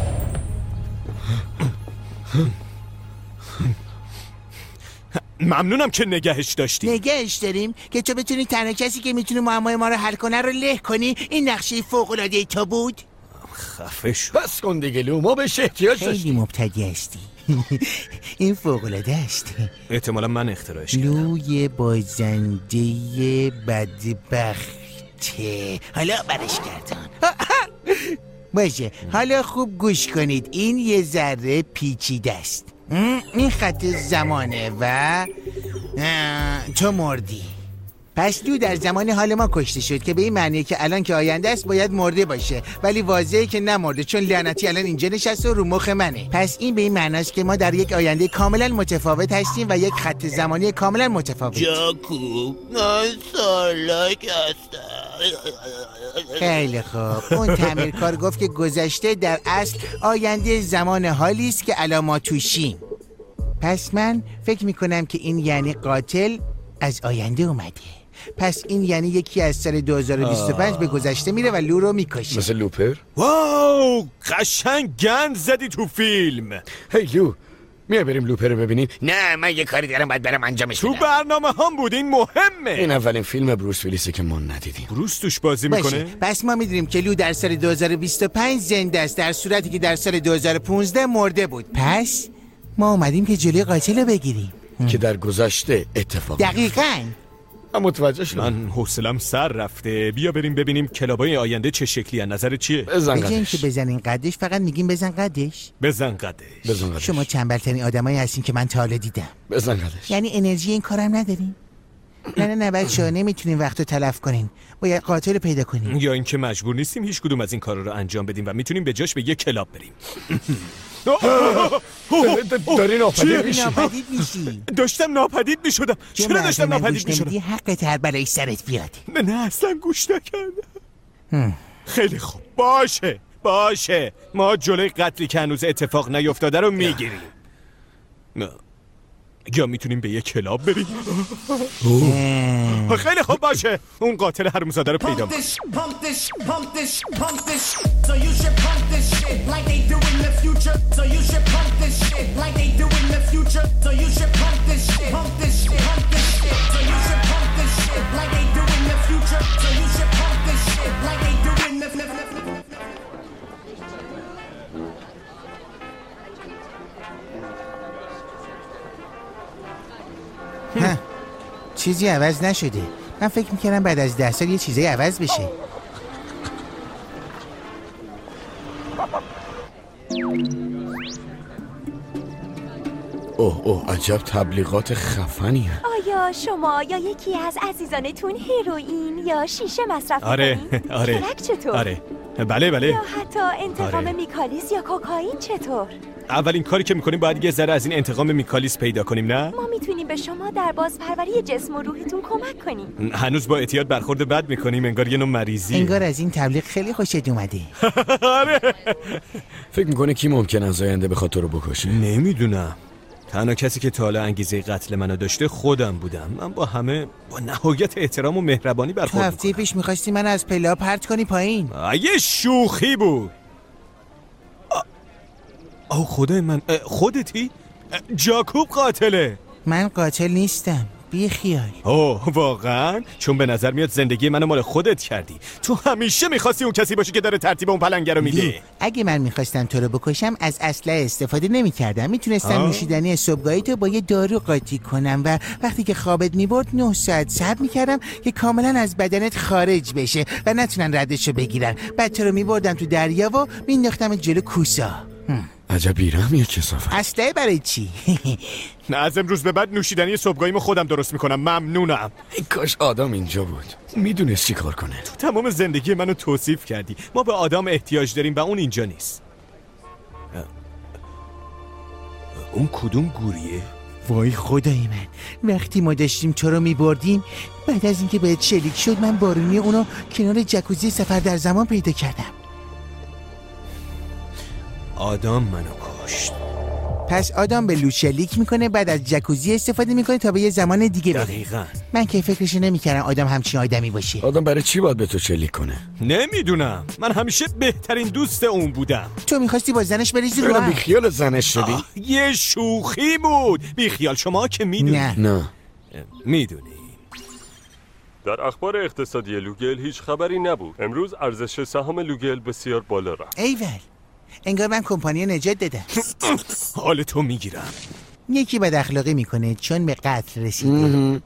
ممنونم که نگهش داشتی. نگهش داریم که تو بتونی تنها کسی که میتونه معمای ما رو حل کنه رو له کنی. این نقشه فوق‌العاده تو بود. خفه شو. بس کن دیگه لو، ما بهش احتیاج داشتیم. خیلی مبتدی هستی. این فوق‌العاده است. احتمالا من اختراعش کردم. لوی بازنده بدبخته. حالا برش گردان. باشه حالا خوب گوش کنید، این یه ذره پیچیده است. این خط زمانه و تو مردی. پس لو در زمان حال ما کشته شد که به این معنیه که الان که آینده است باید مرده باشه، ولی واضحه که نمرده چون لعنتی الان اینجا نشسته و رو مخ منه. پس این به این معناست که ما در یک آینده کاملا متفاوت هستیم و یک خط زمانی کاملا متفاوت. جاکو من سالک هستم. خیلی خوب. اون تعمیرکار گفت که گذشته در اصل آینده زمان حالی است که الان ما توشیم. پس من فکر میکنم که این یعنی قاتل از آینده اومده. پس این یعنی یکی از سال دو هزار و بیست و پنج به گذشته میره و لو رو میکشه. مثل لوپر؟ واو قشنگ گند زدی تو فیلم. هی لو، میای بریم لوپر رو ببینیم؟ نه من یه کاری دارم باید برم انجامش تو برنامه هم بود، این مهمه. این اولین فیلم بروس ویلیسه که ما ندیدیم. بروس توش بازی میکنه؟ پس ما میدونیم که لو در سال دو هزار و بیست و پنج زنده است، در صورتی که در سال دو هزار و پانزده مرده بود. پس ما اومدیم که جلوی قاتل رو بگیریم که در گذشته اتفاق دقیقاً. من متوجه شدم. من حوصلم سر رفته. بیا بریم ببینیم کلابای آینده چه شکلی. از نظر چیه؟ بزن قدش. که بزنین قدش، فقط میگیم بزن قدش. بزن قدش. بزن قدش. شما تنبل‌ترین آدمایی هستین که من تا حالا دیدم. بزن قدش. یعنی انرژی این کارم ندارین؟ نه نه نه بچه‌ها نمیتونین وقتو تلف کنین. باید قاتل پیدا کنین. یا اینکه مجبور نیستیم هیچ کدوم از این کارا رو انجام بدیم و میتونیم به جاش به یه کلاب بریم. داری ناپدید میشی. ناپدید میشی. داشتم ناپدید میشدم. چرا داشتم ناپدید میشدم؟ حقت هر بلایی سرت بیاد. نه نه اصلا گوش نکردم. خیلی خوب باشه باشه ما جلوی قتلی که هنوز اتفاق نیفتاده رو میگیریم. یا میتونیم به یه کلاب بریم. خیلی خوب باشه اون قاتل حرومزاده رو پیدا کنیم. چیزی عوض نشده. من فکر میکردم بعد از ده سال یه چیزی عوض بشه. اوه اوه عجب تبلیغات خفنیه. آیا شما یا یکی از عزیزانتون هیروئین یا شیشه مصرف آره می‌کنین؟ آره کرک چطور؟ آره بله بله. یا حتی انتقام آره. میکالیس یا کوکائین چطور؟ اولین کاری که میکنیم باید یه ذره از این انتقام میکالیس پیدا کنیم نه؟ ما میتونیم به شما در بازپروری جسم و روحتون کمک کنیم. هنوز با اعتیاد برخورد بد میکنیم انگار یه نوع مریضی. انگار از این تبلیغ خیلی خوشت اومده. فکر میکنه کی ممکن از آینده بخواد تو رو بکشه؟ نمیدونم. تنها کسی که تا حالا انگیزه قتل منو داشته خودم بودم. من با همه با نهایت احترام و مهربانی برخورد میکنم. تو هفته پیش میخواستی منو از پلا پرت کنی پایین. یه شوخی بود. آه خدای من خودتی؟ جاکوب قاتله. من قاتل نیستم بی خیال. اوه واقعا؟ چون به نظر میاد زندگی منو مال خودت کردی. تو همیشه میخواستی اون کسی باشی که داره ترتیب اون پلنگه رو میده. اگه من میخواستم تو رو بکشم از اسلحه استفاده نمیکردم. میتونستم نوشیدنی صبحگاهی تو با یه دارو قاطی کنم و وقتی که خوابت میبرد نه ساعت صبر میکردم که کاملا از بدنت خارج بشه و نتونن ردشو بگیرن. بعد تو رو میبردم تو دریا و مینداختم جلو کوسا. عجب بیرحمیه کثافت. اسلحه برای چی؟ نه از امروز به بعد نوشیدنی صبحگاهیمو خودم درست میکنم. ممنونم. ای کاش آدم اینجا بود. میدونست چی کار کنه. تو تمام زندگی منو توصیف کردی. ما به آدم احتیاج داریم و اون اینجا نیست. اون کدوم گوریه؟ وای خدای من وقتی ما داشتیم تو رو میبردیم بعد از اینکه بهت شلیک شد من بارونی اونو کنار جکوزی سفر در زمان پیدا کردم. آدم منو کشت. پس آدم به لو شلیک میکنه بعد از جکوزی استفاده میکنه تا به یه زمان دیگه بره. دقیقاً. من که فکرشو نمیکردم آدم همچین آدمی باشه. آدم برای چی باید به تو شلیک کنه؟ نمیدونم. من همیشه بهترین دوست اون بودم. تو میخواستی با زنش بریزی رو هم. بیخیال زنش شدی؟ یه شوخی بود. بیخیال شما که میدونی. نه نه میدونی. در اخبار اقتصادی لوگل هیچ خبری نبود. امروز ارزش سهام لوگل بسیار بالا رفت. ایول انگار من کمپانی نجات دادم. حال تو میگیرم. یکی بد اخلاقی میکنه چون به قتل رسیده.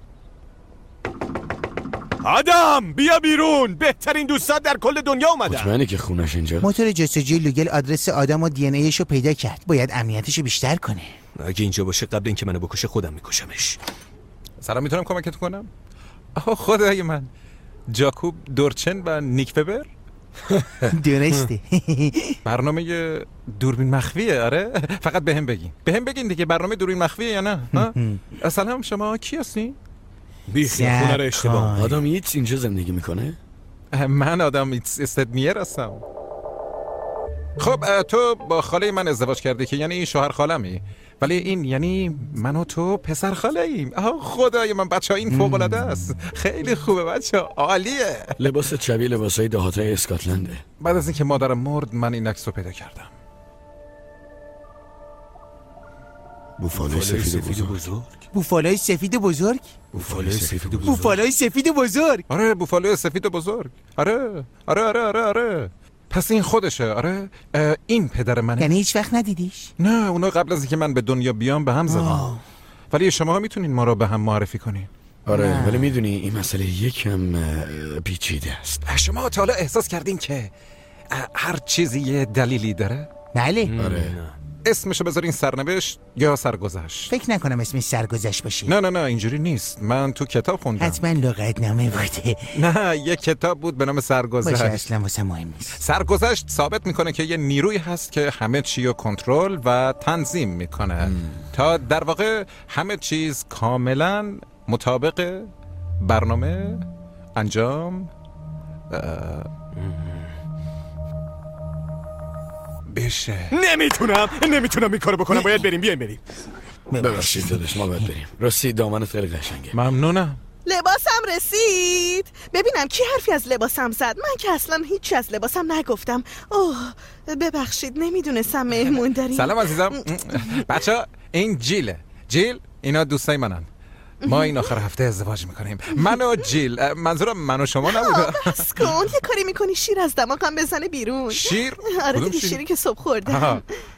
آدم بیا بیرون. بهترین دوستات در کل دنیا اومدن. مطمئنی که خونش اینجا؟ موتور جستجوی لوگل آدرس آدم و دی ان ایش رو پیدا کرد. باید امنیتشو بیشتر کنه. اگه اینجا باشه قبل اینکه منو بکشه خودم میکشمش. سلام میتونم کمکت کنم؟ آه خدای من جاکوب دورچن و نیک فبر؟ درسته. برنامه دوربین مخفیه. آره فقط به هم بگین به هم بگین دیگه برنامه دوربین مخفیه یا نه؟ اصلا هم شما کی هستین؟ بیخیال خونه رو اشتباه. آدم ایتس اینجا زندگی میکنه؟ من آدم ایتس استدمیر هستم. خب تو با خاله من ازدواج کردی که یعنی شوهر خالمی، ولی این یعنی من و تو پسر خاله ایم. آه خدای من بچه ها این فوق العاده است. خیلی خوبه بچه ها عالیه. لباس شبیه لباسای دهاتای اسکاتلنده. بعد از اینکه مادرم مرد من این عکس رو پیدا کردم. بوفالوی سفید بزرگ. بوفالوی سفید بزرگ؟ بوفالوی سفید بزرگ. بوفالوی سفید بزرگ. آره بوفالوی سفید بزرگ. آره آره آره آره آره. پس این خودشه. آره این پدر منه. یعنی هیچ وقت ندیدیش؟ نه اونا قبل از اینکه من به دنیا بیام به هم زدن. ولی شما میتونین ما رو به هم معرفی کنین. آره نه. ولی میدونی این مسئله یکم پیچیده است. شما تا حالا احساس کردین که هر چیزی یه دلیلی داره؟ بله. آره اسمشو بذارین سرنوشت یا سرگذشت؟ فکر نکنم اسمش سرگذشت باشه. نه نه نه اینجوری نیست. من تو کتاب خوندم. حتما لغتنامه بوده. نه یه کتاب بود به نام سرگذشت. باشه اصلا واسه مهم نیست. سرگذشت ثابت میکنه که یه نیروی هست که همه چی رو کنترل و تنظیم میکنه ام. تا در واقع همه چیز کاملا مطابق برنامه انجام بشه. نمیتونم نمیتونم این کارو بکنم. باید بریم. بیایم بریم. ببخشید داداش ما باید بریم. راستی دامنت خیلی قشنگه. ممنونم. لباسم رسید. ببینم کی حرفی از لباسم زد. من که اصلا هیچی از لباسم نگفتم. اوه ببخشید نمیدونستم مهمون داری. سلام عزیزم. بچه این جیله. جیل اینا دوستای منن. ما این آخر هفته ازدواج میکنیم. من و جیل. منظورم من و شما نبوده. بس کن یه کاری میکنی شیر از دماغم بزنه بیرون. شیر؟ آره دیگه شیر؟ شیری که صبح خوردم.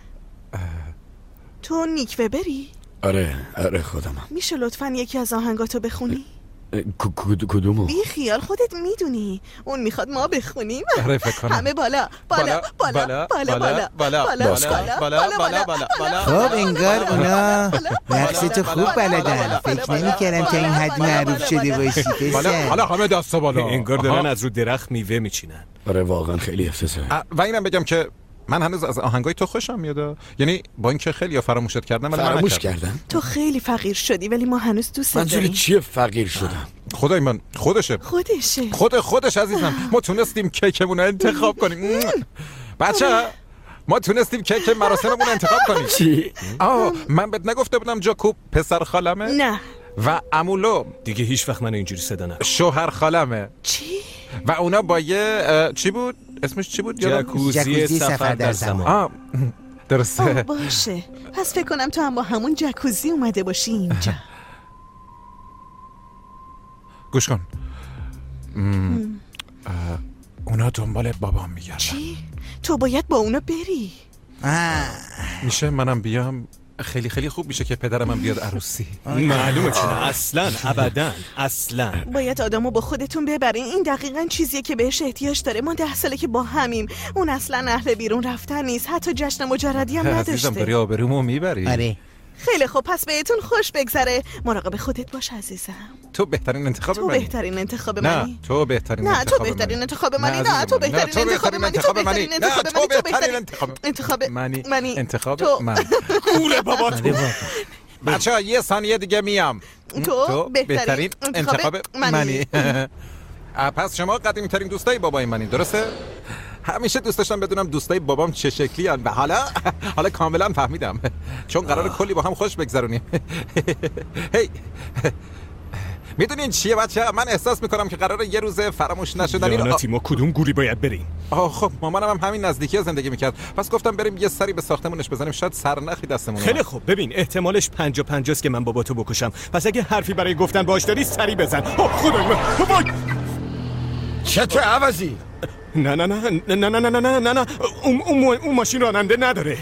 تو نیک وبری؟ آره آره خودمم. میشه لطفاً یکی از آهنگاتو بخونی؟ کدومو؟ بی خیال خودت میدونی. اون میخواد ما بخونیم. آره فکر کنم. همه بالا بالا بالا بالا بالا بالا بالا بالا بالا. خب انگار اونا رقصتو خوب بلدن. فکر نمی‌کردم که این حد معروف شده باشی. حالا همه دستا بالا. انگار دارن از رو درخت میوه میچینن. آره واقعا خیلی افتضاحه. و اینم بگم که من هنوز از آهنگای تو خوشم میاد. یعنی با اینکه خیلی فراموشت کردم ولی فراموش کردم. تو خیلی فقیر شدی ولی ما هنوز دوست داریم. منظوری چیه فقیر شدم؟ خدای من خودشه. خودشه. خود خودش عزیزم. ما تونستیم کیکمون رو انتخاب کنیم. بچه ما تونستیم کیک مراسممون انتخاب کنیم. چی؟ آه من بهت نگفته بودم جاکوب پسر خالمه؟ نه. و عمولو دیگه هیچ وقت من اینجوری صدا نکنم. شوهر خالمه. چی؟ و اونا با یه چی بود؟ اسمش چی بود؟ جکوزی سفر در زمان. آه درسته. باشه پس فکر کنم تو هم با همون جکوزی اومده باشی اینجا. گوش کن. اونا دنبال بابام میگردن. چی؟ تو باید با اونا بری. میشه منم بیام؟ خیلی خیلی خوب میشه که پدرم هم بیاد عروسی. معلومه چه اصلا ابدا اصلا. باید آدمو با خودتون ببرین. این دقیقاً چیزیه که بهش احتیاج داره. ما ده ساله که با همیم. اون اصلا اهل بیرون رفتن نیست. حتی جشن مجردی هم نداشته. عزیزم داری آبرومو میبری. آره خیلی خوب پس بهتون خوش بگذره. مراقب خودت باش عزیزم. تو بهترین انتخاب تو منی. بهترین انتخاب نه منی. تو بهترین نه انتخاب تو بهترین منی. انتخاب منی. نه تو بهترین انتخاب منی. تو بهترین انتخاب منی. تو بهترین انتخاب منی. منی. انتخاب تو من. کوله بابا تو. بچه‌ها یه ثانیه دیگه میام. تو بهترین انتخاب منی. پس شما قدیمی ترین دوستای بابای منی درسته؟ همیشه دوست داشتم بدونم دوستای بابام چه شکلی ان و حالا حالا کاملا فهمیدم چون قرار کلی با هم خوش بگذرونیم. هی میدونین چیه بچه؟ من احساس میکنم که قراره یه روز فراموش نشدنی رو. ما کدوم گوری باید بریم؟ آه خب مامانم هم همین نزدیکی زندگی میکرد پس گفتم بریم یه سری به ساختمونش بزنیم شاید سرنخی دستمون. خیلی خوب ببین احتمالش پنجا پنجاست که من بابا تو بکشم پس اگه حرفی برای گفتن باش داری سری بزن. خدای من چته عوضی؟ نه نه نه نه نه نه نه نه نه نه اون, اون, اون ماشین راننده نداره.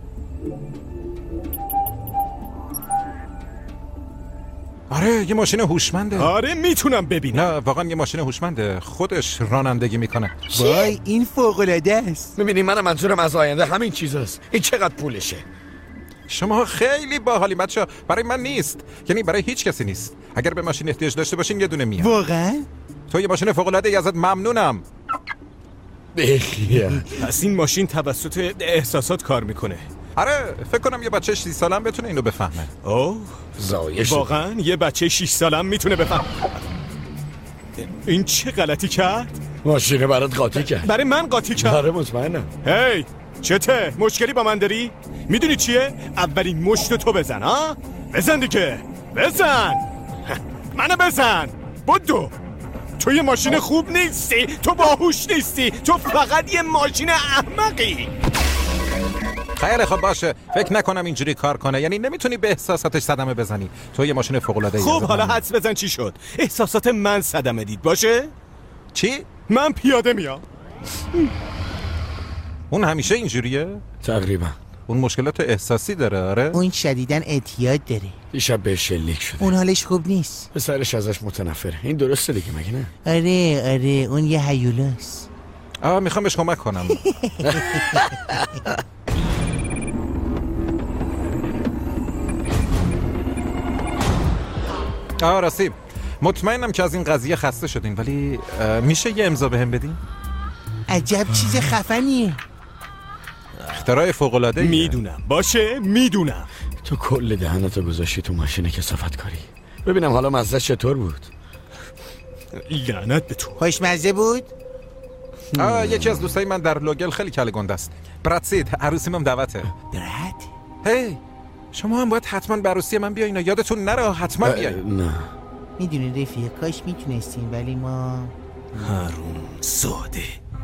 آره یه ماشین هوشمنده. آره میتونم ببینم. نه واقعا یه ماشین هوشمنده خودش رانندگی میکنه. وای این فوق العاده است. میبینی من منظورم از آینده همین چیزاست. این چقدر پولشه؟ شما خیلی باحالی بچه‌ها. برای من نیست یعنی برای هیچ کسی نیست. اگر به ماشین احتیاج داشته باشین یه دونه میام. واقعا؟ تو یه ماشین فوق العاده ای ازت ممنونم. بخیر. پس این ماشین توسط احساسات کار میکنه. آره فکر کنم یه بچه شش سالم بتونه اینو بفهمه. اوه زایش. واقعا یه بچه شش سالم میتونه بفهم. این چه غلطی کرد؟ ماشین برات قاطی کرد. برای من قاطی کرد؟ آره مطمئنم. هی چته؟ مشکلی با من داری؟ میدونی چیه؟ اولین مشت تو بزن ها؟ بزن دیگه بزن منو بزن بدو. تو یه ماشین خوب نیستی. تو باهوش نیستی. تو فقط یه ماشین احمقی. خیلی خب باشه فکر نکنم اینجوری کار کنه یعنی نمیتونی به احساساتش صدمه بزنی. تو یه ماشین فوق العاده ای. خب حالا حدس بزن چی شد؟ احساسات من صدمه دید باشه؟ چی؟ من پیاده میام. اون همیشه اینجوریه؟ تقریبا. اون مشکلات احساسی داره آره؟ اون شدیداً اعتیاد داره. دیشب به شلیک شده. اون حالش خوب نیست. پسرش ازش متنفره. این درسته دیگه مگه نه؟ آره آره اون یه هیولاست. آه میخوام بهش کمک کنم. آه راستی مطمئنم که از این قضیه خسته شدین، ولی میشه یه امضا بهم بدین؟ عجب چیز خفنیه. اختراع فوق‌العاده. میدونم باشه میدونم. تو کل دهنتو گذاشتی تو ماشین کثافت کاری. ببینم حالا مزه چطور بود؟ لعنت به تو. خوشمزه بود؟ آه یکی از دوستای من در لوگل خیلی کله گنده است. براتسید عروسیم هم دعوته. برات؟ هی شما هم باید حتما به عروسی من بیاین، یادتون نره حتما بیاین. نه میدونی رفیق کاش میتونستیم ولی ما حروم زاده.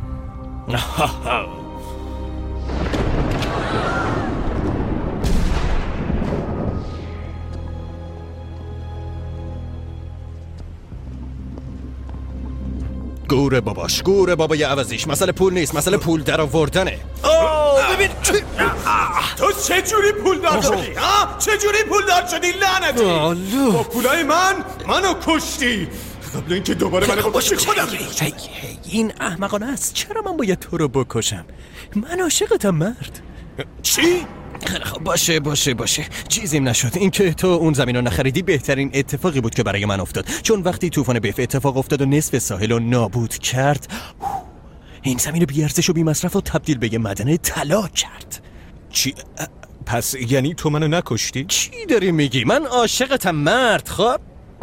گوره باباش گوره بابای عوضیش. مسئله پول نیست، مسئله پول در آوردنه. آه ببین تو چه جوری پول دار شدی؟ ها چه جوری پول دار شدی لعنتی؟ با پولای من منو کشتی قبل اینکه دوباره منو بکشی. خودم این احمقانه است. چرا من باید تو رو بکشم؟ من عاشقتم مرد. چی؟ خب باشه باشه باشه چیزیم نشد. اینکه تو اون زمین رو نخریدی بهترین اتفاقی بود که برای من افتاد، چون وقتی طوفان بیف اتفاق افتاد و نصف ساحل رو نابود کرد، این زمین بی ارزش و بی مصرف رو تبدیل به یه معدن طلا کرد. چی؟ پس یعنی تو منو نکشتی؟ چی داری میگی؟ من عاشقتم مرد. خب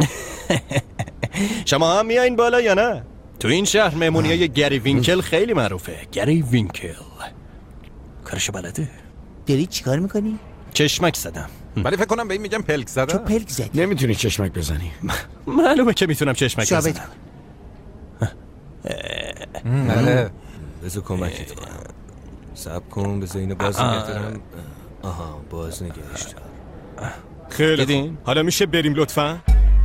شما هم میایین بالا یا نه؟ تو این شهر مهمونیای گری وینکل خیلی معروفه. گری وینکل کارشو بلده. داری چیکار میکنی؟ چشمک زدم. ولی فکر کنم به این میگم پلک زدم. تو پلک زدی. نمیتونی چشمک بزنی. معلومه که میتونم چشمک بزنم. بله بذار کمکت کنم. صبر کن بذار اینو باز نگه دارم. آها باز نگهش دارم. خیلی حالا میشه بریم لطفا؟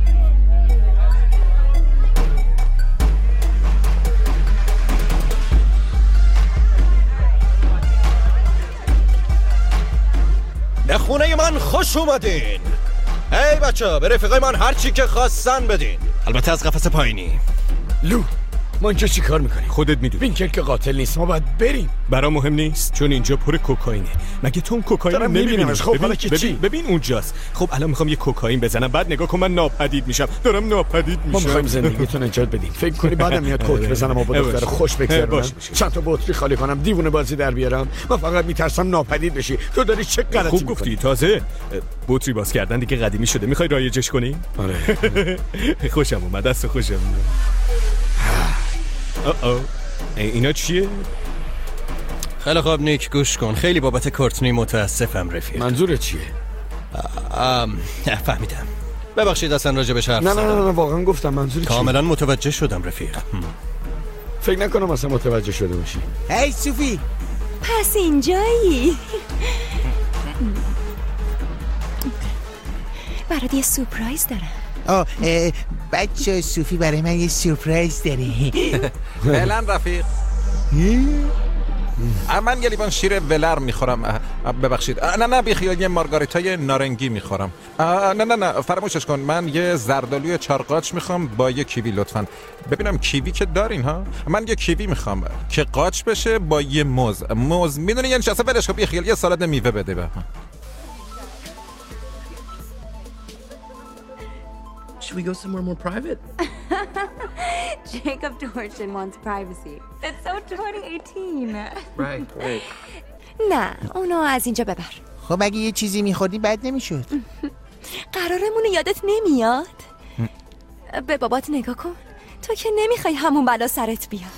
به خونه من خوش اومدین. هی بچه ها به رفیقای من هر چی که خواستن بدین، البته از قفس پایینی. لو ما اینجا چی کار میکنیم؟ خودت میدونی. وینکل که قاتل نیست، ما باید بریم. برام مهم نیست چون اینجا پر کوکائینه. مگه تو اون کوکائین رو نمیبینی؟ خب حالا که چی؟ ببین اونجاست. خب الان میخوام یه کوکائین بزنم، بعد نگاه کن من ناپدید میشم. دارم ناپدید میشم. ما میخوایم زندگیتون نجات بدیم. فکر کنی بعدم میاد کوک بزنم و با دختر خوش بگذرونم؟ چند تا بطری خالی کنم، دیوونه بازی در بیارم؟ من فقط میترسم ناپدید بشی. تو داری چه غلطی خوب گفتی. تازه بطری باز کردن دیگه قدیمی شده. میخوای رایجش کنی؟ آره. خوشم اومد. دست خوشم اومد. آه آه اینا چیه؟ خیلی خوب نیک گوش کن. خیلی بابت کورتنی متاسفم رفیق. منظورت چیه؟ فهمیدم. ببخشید اصلا راجبش حرف نه نه زدم. نه نه واقعا گفتم منظور چیه؟ کاملا متوجه شدم رفیق. فکر نکنم اصلا متوجه شده باشی. هی صوفی پس اینجایی. برات یه سورپرایز دارم. آه بچه صوفی برای من یه سورپرایز داره. فعلا رفیق من یه لیوان شیر ولر میخورم. ببخشید نه نه بیخیال یه مارگاریتای نارنگی میخورم. نه نه نه فراموشش کن. من یه زردالوی چارقاچ میخوام با یه کیوی لطفاً. ببینم کیوی که دارین ها؟ من یه کیوی میخوام که قاچ بشه با یه موز. موز میدونی یعنی چه؟ اصلا ولش کن بیخیال یه سالاد میوه بده به. Should we go somewhere more private? Jacob Dorchin wants privacy. It's so twenty eighteen. Right, right. نه اونو از اینجا ببر. خب اگه یه چیزی میخوردی بد نمیشد. قرارمونو یادت نمیاد؟ به بابات نگاه کن. تو که نمیخوای همون بلا سرت بیاد.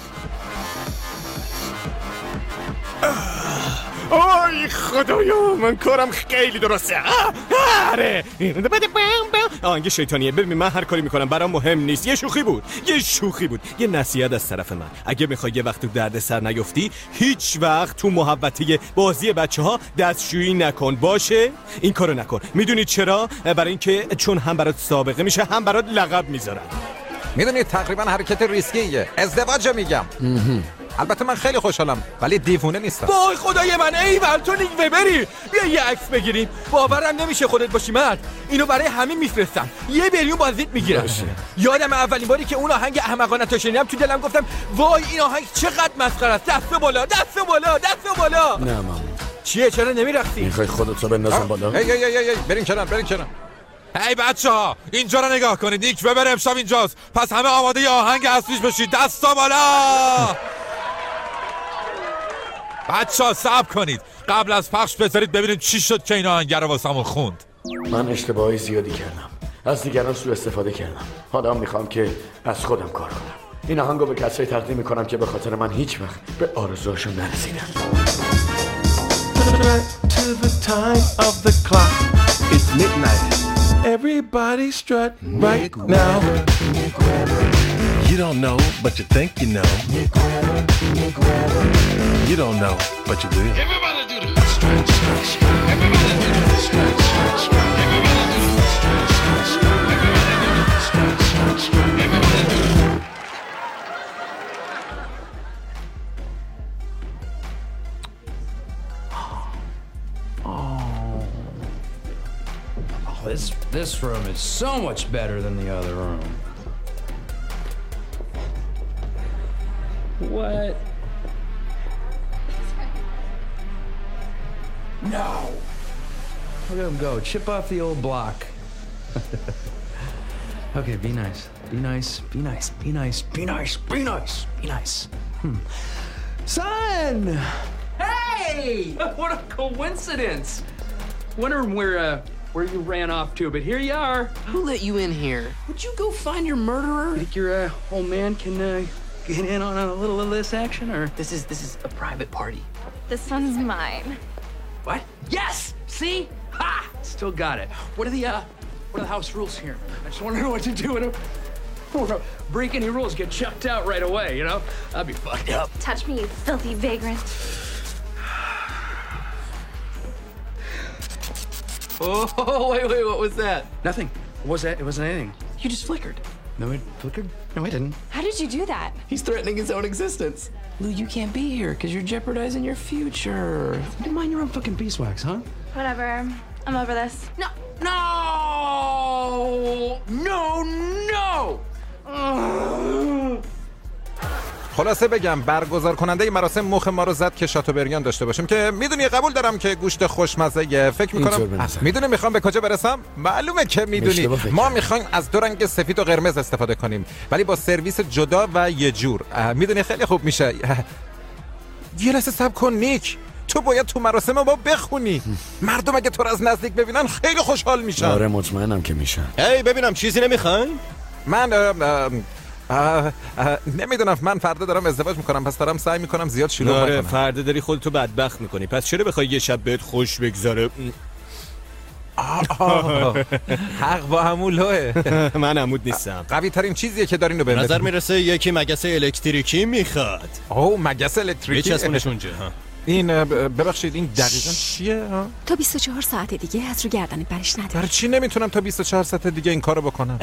آی خدایا من کارم خیلی درسته. آره آهنگ شیطانیه. ببین من هر کاری میکنم برام مهم نیست. یه شوخی بود یه شوخی بود یه نصیحت از طرف من. اگه میخوای یه وقت تو درد سر نیفتی، هیچ وقت تو محوطه بازی بچه ها دستشویی نکن. باشه این کارو نکن. میدونی چرا؟ برای اینکه چون هم برات سابقه میشه هم برات لقب میذارن. میدونی تقریبا حرکت ریسکیه. ازدواج میگم. البته من خیلی خوشحالم ولی دیوونه نیستم. وای خدای من ایول تو نیک وبری. بیا یه عکس بگیریم. باورم نمیشه خودت باشی مرد. اینو برای همین میفرستم. یه بریون بازیت میگیرم. یادم اولین باری که اون آهنگ احمقانه تو شنیدم تو دلم گفتم وای این آهنگ چقدر مسخره است. دست بالا دست بالا دست بالا. نه مامان چیه چرا نمیرقصی؟ میخوای خودت رو بندازم بالا؟ ای ای ای ای برین کنار برین کنار. ای بچه ها اینجا رو نگاه کنید، نیک وبر امشب اینجاست، پس همه آماده ی آهنگ اصلیش بشید. دستا بالا. بچه ها صبر کنید، قبل از پخش بذارید ببینید چی شد که این آهنگ رو واسمون خوند. من اشتباهی زیادی کردم، از دیگران سوء استفاده کردم. حالا میخوام که از خودم کار کنم. این آهنگو به کسایی تقدیم میکنم که به خاطر من هیچ وقت به آرزوهاشون نرسیدن. To the time of the clock, it's midnight. Everybody strut right now. You don't know, but you think you know. You don't know, but you do. Everybody do the stretch, stretch. Everybody do the stretch, stretch. Everybody do the stretch, stretch. Everybody do the stretch, stretch. Everybody do the This, this room is so much better than the other room. What? No! Look at him go. Chip off the old block. Okay, be nice. Be nice. Be nice. Be nice. Be nice. Be nice. Be nice. Hmm. Son! Hey! What a coincidence! Wondering where, uh, where you ran off to, but here you are. Who let you in here? Would you go find your murderer? Think your uh, old man can uh, get in on a little of this action, or? This is this is a private party. This one's mine. What? Yes! See? Ha! Still got it. What are the uh, what are the house rules here? I just want to know what to do when I break any rules, get chucked out right away. You know, I'd be fucked up. Touch me, you filthy vagrant. Oh, wait, wait, what was that? Nothing. What was that? It wasn't anything. You just flickered. No, it flickered? No, I didn't. How did you do that? He's threatening his own existence. Lou, you can't be here because you're jeopardizing your future. You mind your own fucking beeswax, huh? Whatever. I'm over this. No! No! No, no! Ugh. خلاصه بگم برگزار کننده مراسم مخ ما رو زد که شاتوبریان داشته باشیم که میدونی قبول دارم که گوشت خوشمزه. فکر میکنم میدونی میخوام به کجا برسم؟ معلومه که میدونی ما میخوایم از دو رنگ سفید و قرمز استفاده کنیم ولی با سرویس جدا و یه جور. میدونی خیلی خوب میشه. یه لحظه صبر کن نیک، تو باید تو مراسم ما بخونی. مردم اگه تو رو از نزدیک ببینن خیلی خوشحال میشن. آره مطمئنم که میشن. ای ببینم چیزی نمیخواین؟ من آه آه نمیدونم، من فردا دارم ازدواج میکنم پس دارم سعی میکنم زیاد شلوغ نکنم. آره فردا داری خودتو بدبخت میکنی، پس چرا بخوای یه شب بهت خوش بگذاره؟ حق با عمولوه. من عمود نیستم. قوی ترین چیزیه که دارین رو بهم نظر میرسه یکی مگس الکتریکی میخواد. اوه مگس الکتریکی بچسبونش اونجا. این ببخشید این دقیقاً چیه؟ تا بیست و چهار ساعت دیگه از رو گردن برش نداری. برای چی نمیتونم تا بیست و چهار ساعت دیگه این کارو بکنم؟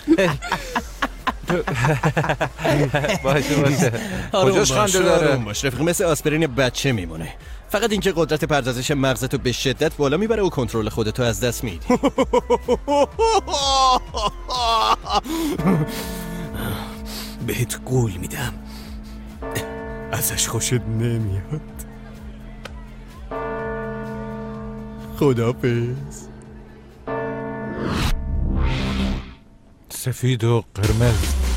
باشه باشه. کجاش خنده داره؟ باش رفیق، مثل آسپرین بچه میمونه. فقط اینکه قدرت پردازش مغزتو به شدت بالا میبره و کنترل خودتو از دست میدی. بهت قول میدم ازش خوشت نمیاد. خداحافظ. سفید و قرمز.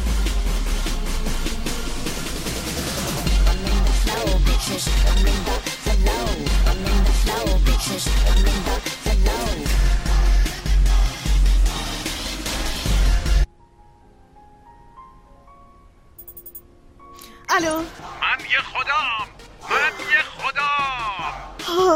الو من یه خدام، من یه خدام.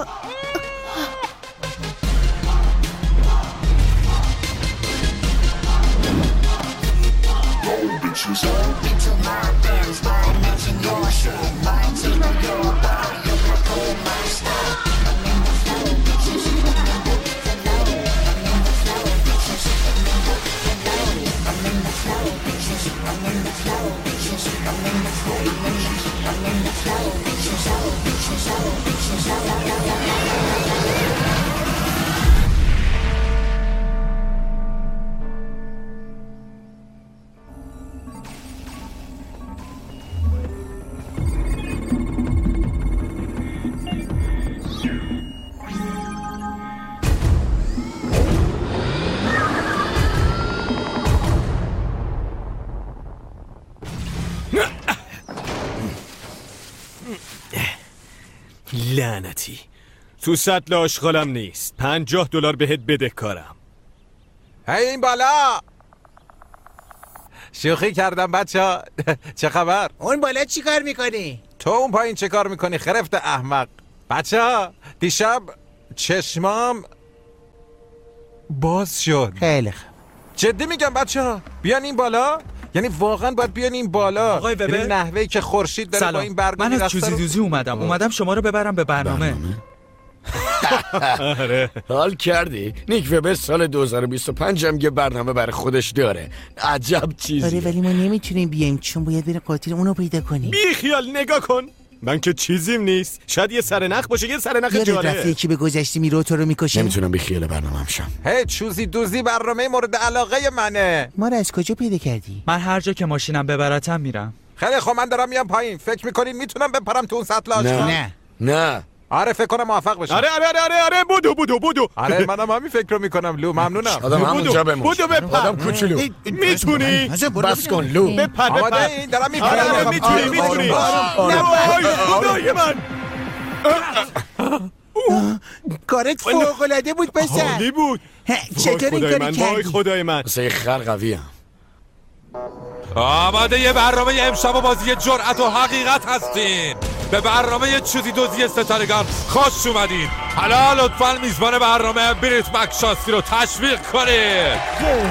لعنتی. تو سطل آشغالم نیست. پنجاه دلار بهت بدهکارم. هی این بالا. شوخی کردم بچه. چه خبر؟ اون بالا چی کار میکنی؟ تو اون پایین چه کار میکنی خرفت احمق؟ بچه دیشب چشمام باز شد. خیلی خوب. جدی میگم بچه بیان این بالا. یعنی واقعا باید بیان این بالا. آقای وبر، یعنی نحوهی که خورشید داره با این برگ من از چوزی دوزی اومدم اومدم شما رو ببرم به برنامه. آره حال کردی؟ نیک وبر سال دو هزار و بیست و پنج هم یه برنامه برای خودش داره. عجب چیزی. آره ولی ما نمیتونیم بیایم چون باید بریم قاتل اونو پیدا کنیم. بی خیال نگاه کن. من که چیزیم نیست. شاید یه سرنخ باشه، یه سرنخ جالب. یه رفته که به گذشته میره تو رو میکشه. نمیتونم بی خیال برنامه‌ام شم. هی چوزی دوزی برنامه مورد علاقه منه. ما رو از کجا پیدا کردی؟ من هر جا که ماشینم ببرتم میرم. خیلی خب من دارم میام پایین. فکر میکنین میتونم بپرم تو اون سطل آشغال؟ نه نه. آره فکر کنم موفق بشم. آره آره آره آره بودو بودو بودو. آره منم همین فکر رو میکنم لو. ممنونم. آدم همونجا بمون. بودو بپر. آدم کوچولو. میتونی؟ بس کن لو. بپر بپر. آماده این دارم میپرم. آره میتونی میتونی. نه خدای من. کارت فوق‌العاده بود پسر. عالی بود. چطور این کاری کردی؟ وای خدای من. مثل خر قویه. آماده یه برنامه امشب و بازی جرأت و حقیقت هستین. به برنامه چوزی دوزی ستارگان خوش اومدین. حالا لطفاً میزبان برنامه بریت مکشاستی رو تشویق کنید.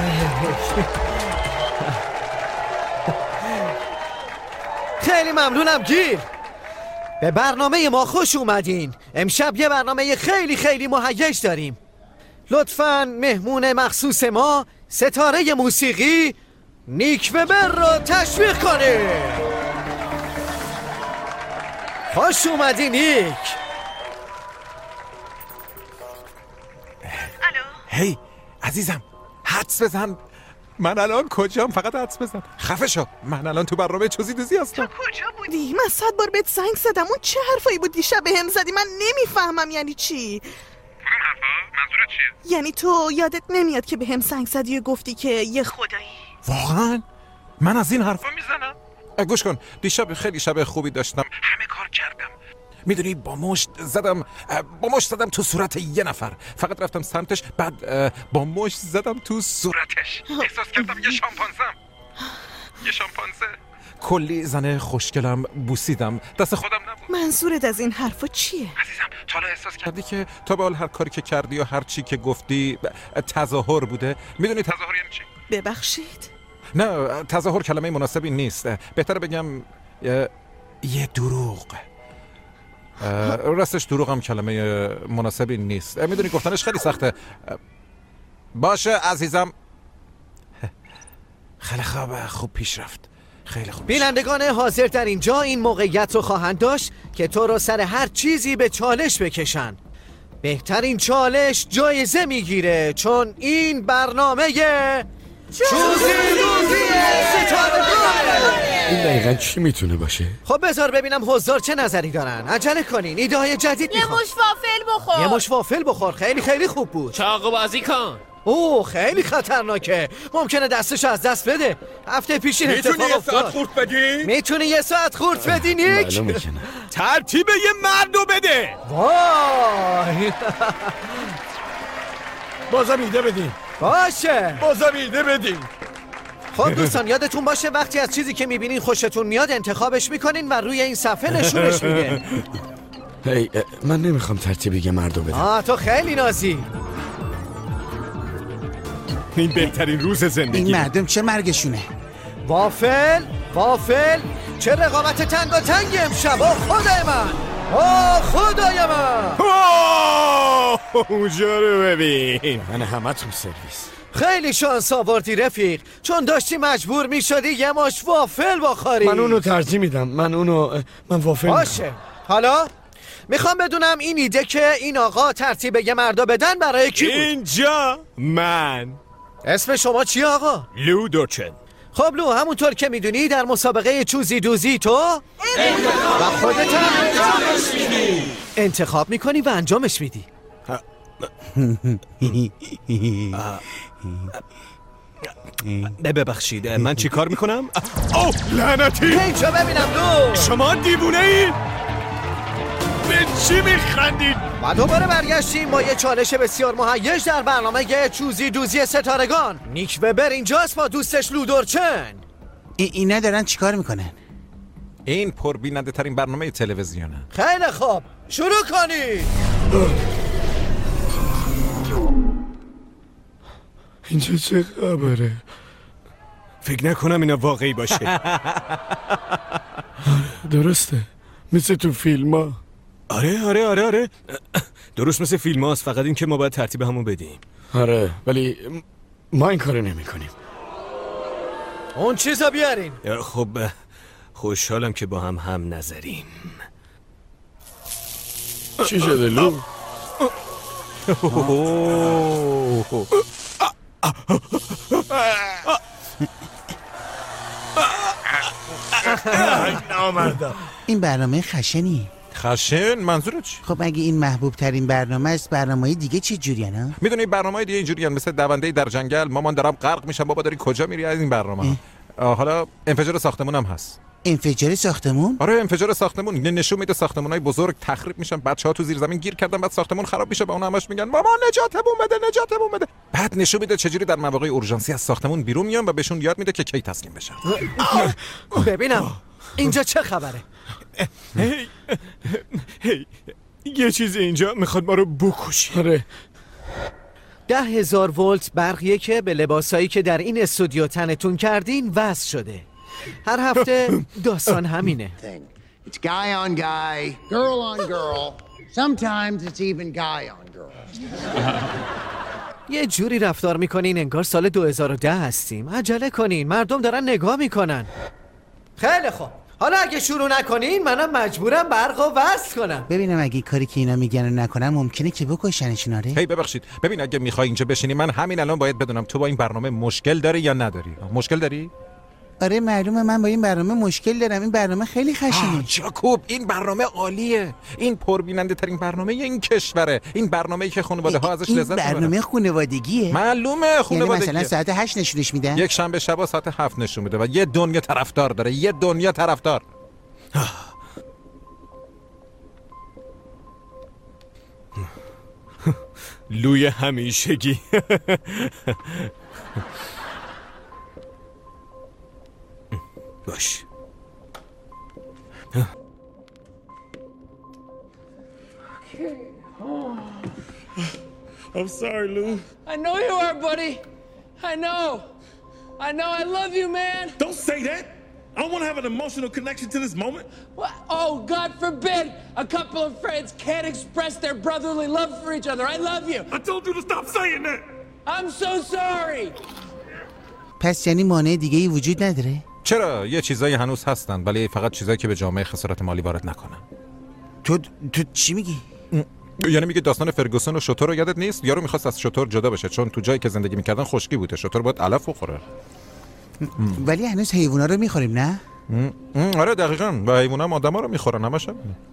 خیلی ممنونم گیر. به برنامه ما خوش اومدین. امشب یه برنامه خیلی خیلی مهیج داریم. لطفاً مهمون مخصوص ما ستاره موسیقی نیک وبر رو تشویق کنید. خوش اومدی نیک. الو هی عزیزم حدس بزن. من الان کجام؟ فقط حدس بزن. خفه شو. من الان تو برنامه چوزی دوزی هستم. تو کجا بودی؟ من صد بار بهت زنگ زدم. اون چه حرفایی بود دیشب بهم زدی؟ من نمیفهمم یعنی چی. این حرفا منظورت چیه؟ یعنی تو یادت نمیاد که بهم زنگ زدی و گفتی که یه خدایی؟ واقعا من از این حرفا میزنم؟ گوش کن دیشب خیلی شب خوبی داشتم. همه کار کردم. میدونی با مشت زدم با مشت زدم تو صورت یه نفر. فقط رفتم سمتش بعد با مشت زدم تو صورتش. احساس کردم یه شامپانزم. یه شامپانزه. کلی زنه خوشگلم بوسیدم. دست خودم نبود. منظورت از این حرفا چیه؟ عزیزم تا حالا احساس کردی که تا به حال هر کاری که کردی و هر چی که گفتی تظاهر بوده؟ میدونی تظاهر یعنی چی؟ ببخشید؟ نه تظاهر کلمه مناسبی نیست. بهتره بگم یه, یه دروغ. راستش دروغ هم کلمه مناسبی نیست. میدونی گفتنش خیلی سخته. باشه عزیزم. خیلی خوب خوب پیش رفت. خیلی خوب. بینندگان حاضر در اینجا این موقعیت رو خواهند داشت که تو رو سر هر چیزی به چالش بکشن. بهترین چالش جایزه میگیره چون این برنامه چوزی دوزی ستارگان. این دقیقا چی میتونه باشه؟ خب بذار ببینم حضار چه نظری دارن. عجله کنین ایده های جدید یه میخوام. مش وافل بخور. یه مش وافل بخور. خیلی خیلی خوب بود. چاقو بازی کن. اوه خیلی خطرناکه. ممکنه دستشو از دست بده. هفته پیش این اتفاق افتاد. میتونی یه ساعت خورد بدی؟ میتونی یه ساعت خورد بدی نیک؟ ترتیب یه مردو بده. وای بازم ایده بدین. باشه بازم ایده بدین. خب دوستان یادتون باشه وقتی از چیزی که میبینین خوشتون میاد انتخابش میکنین و روی این صفحه نشونش میده. هی من نمیخوام ترتیب یه مردو بدم. آه تو خیلی نازی. این بهترین روز زندگی. این مردم چه مرگشونه؟ وافل وافل چه رقابت تنگ و تنگ امشب. آه خدای من آه خدای من. اونجا رو ببین. من همه تون سرویس. خیلی شانس آوردی رفیق چون داشتی مجبور میشدی یه ماش وافل بخوری. من اونو ترجیح میدم. من اونو من وافل باشه میدم. حالا میخوام بدونم این ایده که این آقا ترتیب یه مردا بدن برای کی بود؟ اینجا من. اسم شما چی آقا؟ لو دورچن. خب لو همونطور که میدونی در مسابقه چوزی دوزی تو و خودت هم انجامش میدی. انتخاب میکنی و انجامش میدی. ببخشید من چی کار میکنم؟ اوه لعنتی. اینجا ببینم لو. شما دیوونه ای؟ به چی میخندید؟ و دوباره برگشتیم با یه چالش بسیار مهیج در برنامه چوزی دوزی ستارگان. نیک وبر اینجاست با دوستش لودورچن. ای اینا دارن چیکار میکنن؟ این پربیننده ترین برنامه تلویزیونه. خیلی خوب شروع کنید. اینجا چه خبره؟ فکر نکنم اینا واقعی باشه. درسته مثل تو فیلم ها. آره آره آره آره درست مثل فیلم هاست، فقط این که ما باید ترتیب همون بدیم. آره ولی ما این کارو نمی کنیم. اون چیزا بیارین. خب خوشحالم که با هم هم نظریم. چی شده لو؟ این برنامه خشنی. خشن منظورت چی؟ خب اگه این محبوب ترین برنامه است، برنامه‌های دیگه چه جوریه نه؟ میدونی برنامه‌های دیگه اینجوریان مثل دونده در جنگل. مامان دارم غرق میشم، بابا داری کجا میری از این برنامه؟ حالا انفجار ساختمون هم هست. انفجار ساختمون؟ آره انفجار ساختمون. این نشون میده ساختمان‌های بزرگ تخریب میشن، بچه‌ها تو زیر زمین گیر کردن، بعد ساختمون خراب میشه، با اون همش میگن مامان نجاتمون بده نجاتمون بده. بعد نشون میده چجوری در مواقع اورژانسی از ساختمون بیرون میان و بهشون یاد میده که کی تسلیم بشن. ببینم اینجا چه خبره؟ هی هی یه چیزی اینجا میخواد ما رو بکشه. آره ده هزار ولت برقیه که به لباسایی که در این استودیو تنتون کردین وصل شده. هر هفته داستان همینه. It's guy on guy, girl on girl. Sometimes it's even guy on girl. یه جوری رفتار میکنین انگار سال دو هزار و ده هستیم. عجله کنین، مردم دارن نگاه میکنن. خیلی خوب، حالا اگه شروع نکنین منم مجبورم برق و وصل کنم. ببینم اگه کاری که اینا میگن رو نکنن ممکنه که بکشنشون. آره هی ببخشید، ببین اگه میخوای اینجا بشینی من همین الان باید بدونم تو با این برنامه مشکل داری یا نداری. مشکل داری؟ آره معلومه من با این برنامه مشکل دارم. این برنامه خیلی خشنه. جاکوب این برنامه عالیه. این پربیننده ترین برنامه این کشوره. این برنامه‌ای که خانواده ها ازش لذت میبرن. این برنامه خانوادگیه. معلومه خانوادگیه. یعنی مثلا ساعت هشت نشونش میدن؟ یک شنبه شب ساعت هفت نشون میده و یه دنیا طرفدار داره. یه دنیا طرفدار. لوی همیشگی. باش. I'm sorry, Lou. I know you are, buddy. I know. I know. I love you, man. Don't say that. I don't want to have an emotional connection to this moment. What? Oh, God forbid a couple of friends can't express their brotherly love for each other. I love you. I told you to stop saying that. I'm so sorry. پس یعنی مانع دیگه ای وجود نداره؟ چرا یه چیزایی هنوز هستن ولی فقط چیزایی که به جامعه خسارت مالی وارد نکنن. تو تو چی میگی؟ یعنی میگه داستان فرگوسن و شتر رو یادت نیست؟ یارو میخواست از شتر جدا بشه چون تو جایی که زندگی میکردن خشکی بوده. شتر باید علف بخوره. ولی هنوز حیوونا رو میخوریم نه؟ آره دقیقاً. و حیوونا هم آدما رو میخورن همش.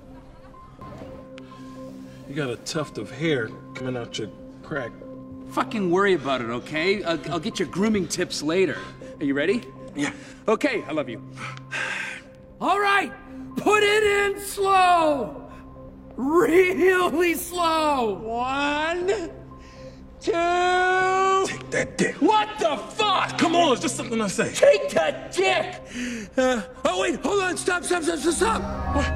You got a tuft of hair coming out your crack. Fucking worry about it, okay? I'll, I'll get your grooming tips later. Are you ready? Yeah. Okay, I love you. All right, put it in slow. Really slow. One, two. Take that dick. What the fuck? Come on, it's just something I say. Take that dick. Uh, oh wait, hold on. Stop, stop, stop, stop, stop. What?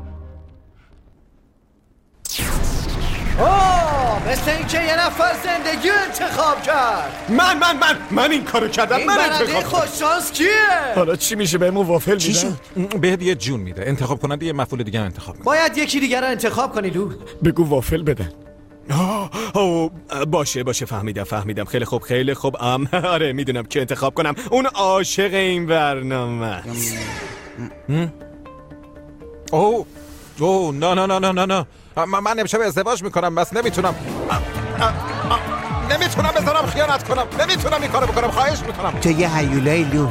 اوه مثل این که یه نفر زندگی انتخاب کرد. من من من من این کارو کردم. این من برنده انتخاب خوش شانس کیه؟ حالا چی میشه بهمون وافل میدن؟ چی شد؟ بهت یه جون میده. انتخاب کننده یه مفعول دیگه انتخاب میکنه. باید یکی دیگه رو انتخاب کنی لو. بگو وافل بدن. آه آه باشه باشه فهمیدم فهمیدم خیلی خوب خیلی خوب ام آره میدونم که انتخاب کنم. اون عاشق این برنامه است. اوه اوه نه نه نه نه نه من امشب ازدواج میکنم بس نمیتونم نمیتونم بذارم خیانت کنم. نمیتونم این کارو بکنم. خواهش میکنم. تو یه هیولای لو.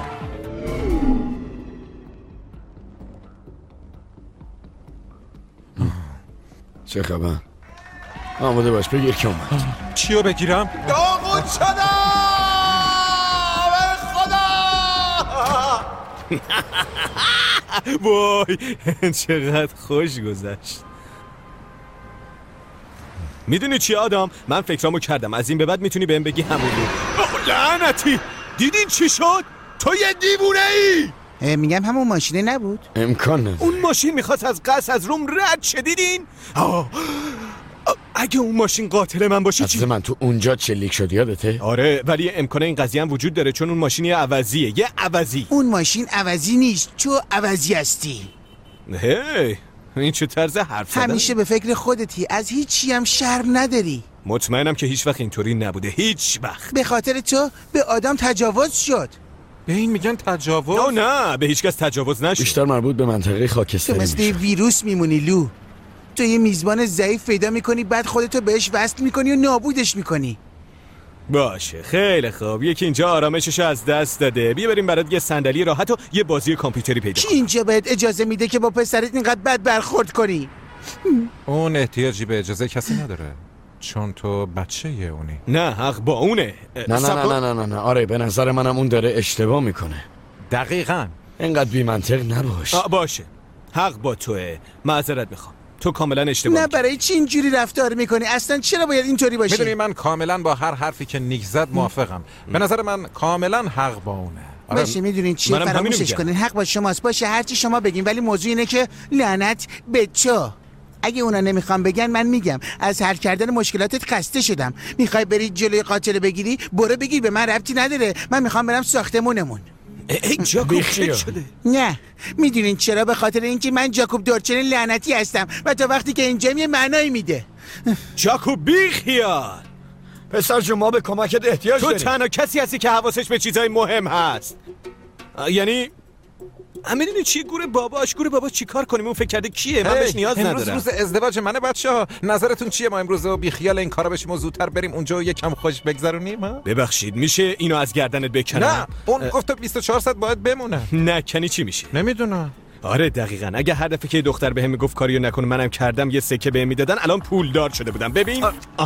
چه خبر؟ آماده باش بگیر که اومد. چیو بگیرم؟ داغون شدم به خدا. وای چقدر خوش گذشت. میدونی چی آدم؟ من فکرامو کردم از این به بعد میتونی بهم بگی همون رو. لعنتی دیدین چی شد؟ تو یه دیوونه ای. میگم همون ماشینه نبود؟ امکان نداره. اون ماشین میخواست از قصد از روم رد شه. دیدین؟ آه. اگه اون ماشین قاتل من باشه چی؟ من تو اونجا چلیک شد یادته؟ آره ولی امکان این قضیه هم وجود داره چون اون ماشین یه عوضیه. یه عوضی. اون ماشین عوضی نیست، تو عوضی هستی. هی این چه طرز حرف زدن؟ همیشه به فکر خودتی، از هیچی هم شرم نداری. مطمئنم که هیچ وقت اینطوری نبوده، هیچ وقت. به خاطر تو به آدم تجاوز شد. به این میگن تجاوز؟ نه نه به هیچ کس تجاوز نشد. بیشتر مربوط به منطقه خاکستری تو مثل ویروس میمونی لو. تو یه میزبان ضعیف پیدا میکنی بعد خودتو بهش وصل میکنی و نابودش میکنی. باشه خیلی خوب. یکی اینجا آرامششو از دست داده. بیا بریم برات یه صندلی راحت و یه بازی کامپیوتری پیدا کنیم. کی اینجا بهت اجازه میده که با پسرت اینقدر بد برخورد کنی؟ اون احتیاجی به اجازه کسی نداره چون تو بچه یه اونی. نه حق با اونه. نه نه نه نه نه نه آره به نظر منم اون داره اشتباه میکنه. دقیقاً. اینقدر بی منطق نباش. باشه حق با توه. معذرت میخوام. تو کاملا اشتباه. نه برای چی اینجوری رفتار میکنی؟ اصلا چرا باید اینطوری باشی؟ میدونی من کاملا با هر حرفی که نیک زد موافقم. به نظر من کاملا حق با اونه. آره باشه میدونین چی فراموشش کنین. حق با شماست. باشه هرچی شما بگین ولی موضوع اینه که لعنت به تو. اگه اونا نمیخوام بگن من میگم از حل کردن مشکلاتت خسته شدم. میخوای بری جلوی قاتل بگیری؟ برو بگیر، به من ربطی نداره. من میخوام برم ساختمونمون. ای جاکوب چی شده؟ نه میدونین چرا؟ به خاطر اینکه من جاکوب دورچن لعنتی هستم و تا وقتی که اینجا یه معنایی میده. جاکوب بی خیال. پسر جون ما به کمکت احتیاج داریم. تو تنها کسی هستی که حواسش به چیزای مهم هست. یعنی میدونی چی گور باباش گور بابا چی کار کنیم؟ اون فکر کرده کیه؟ من بهش نیاز ندارم. امروز روز ازدواج منه بچه‌ها. نظرتون چیه ما امروز بی خیال این کارا بشیم و زودتر بریم اونجا و یکم خوش بگذرونیم؟ ببخشید میشه اینو از گردنت بکنم؟ نه اون گفت بیست و چهار ساعت باید بمونه. نه کنی چی میشه؟ نمیدونم. آره دقیقاً. اگه هر دفعه که دختر بهم میگفت کاریو نکن منم کردم یه سکه بهم میدادن الان پولدار شده بودم. ببین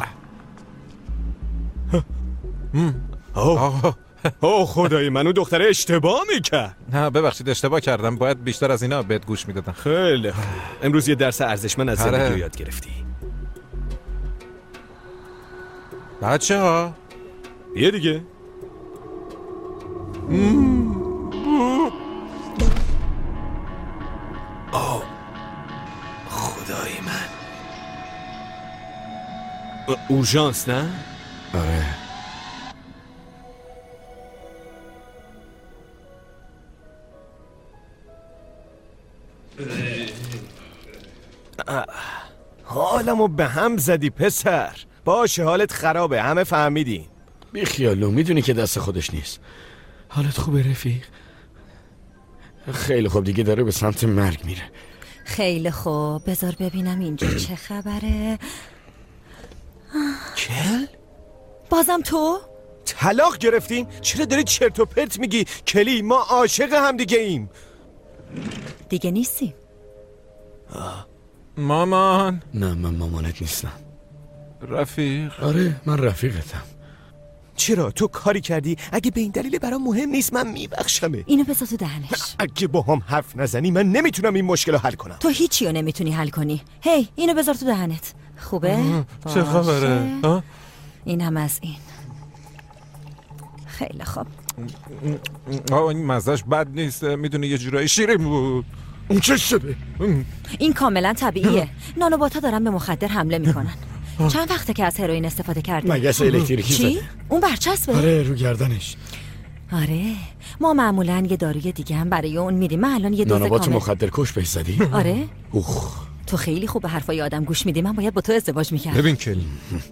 آه اوه خدای منو دختره اشتباه میکرد. نه ببخشید اشتباه کردم. باید بیشتر از اینا بهت گوش میدادم. خیلی خوب. امروز یه درس ارزشمند از زندگی یاد گرفتی. بچه ها یه دیگه آه خدای من. اورژانس نه؟ آره حالمو به هم زدی پسر. باشه حالت خرابه همه فهمیدی. بی خیالو میدونی که دست خودش نیست. حالت خوبه رفیق؟ خیلی خوب دیگه داره به سمت مرگ میره. خیلی خوب بذار ببینم اینجا چه خبره. کل؟ بازم تو؟ طلاق گرفتیم؟ چرا داری چرت و پرت میگی؟ کلی ما عاشق هم دیگه ایم. دیگه نیستیم. آه. مامان. نه من مامانت نیستم. رفیق. آره من رفیقتم. چرا تو کاری کردی؟ اگه به این دلیل برام مهم نیست من میبخشمه. اینو بذار تو دهنش. اگه با هم حرف نزنی من نمیتونم این مشکل رو حل کنم. تو هیچی رو نمیتونی حل کنی. هی اینو بذار تو دهنت. خوبه؟ چه خبره؟ این هم از این. خیلی خوب. آه این مزهش بد نیست. میدونی یه جورایی شیرین بود. اون چه شده؟ این کاملا طبیعیه. نانوباتا دارن به مخدر حمله میکنن. چند وقته که از هروئین استفاده کردی؟ مگس الکتریکی چی؟ زده. اون برچسبه؟ آره رو گردنش. آره ما معمولا یه داروی دیگه هم برای اون میریم. من الان یه دوز کامل. نانوبات مخدر کش بهش زدی؟ آره. اوخ تو خیلی خوب به حرفای آدم گوش میدی. من باید با تو ازدواج میکردم. ببین کلی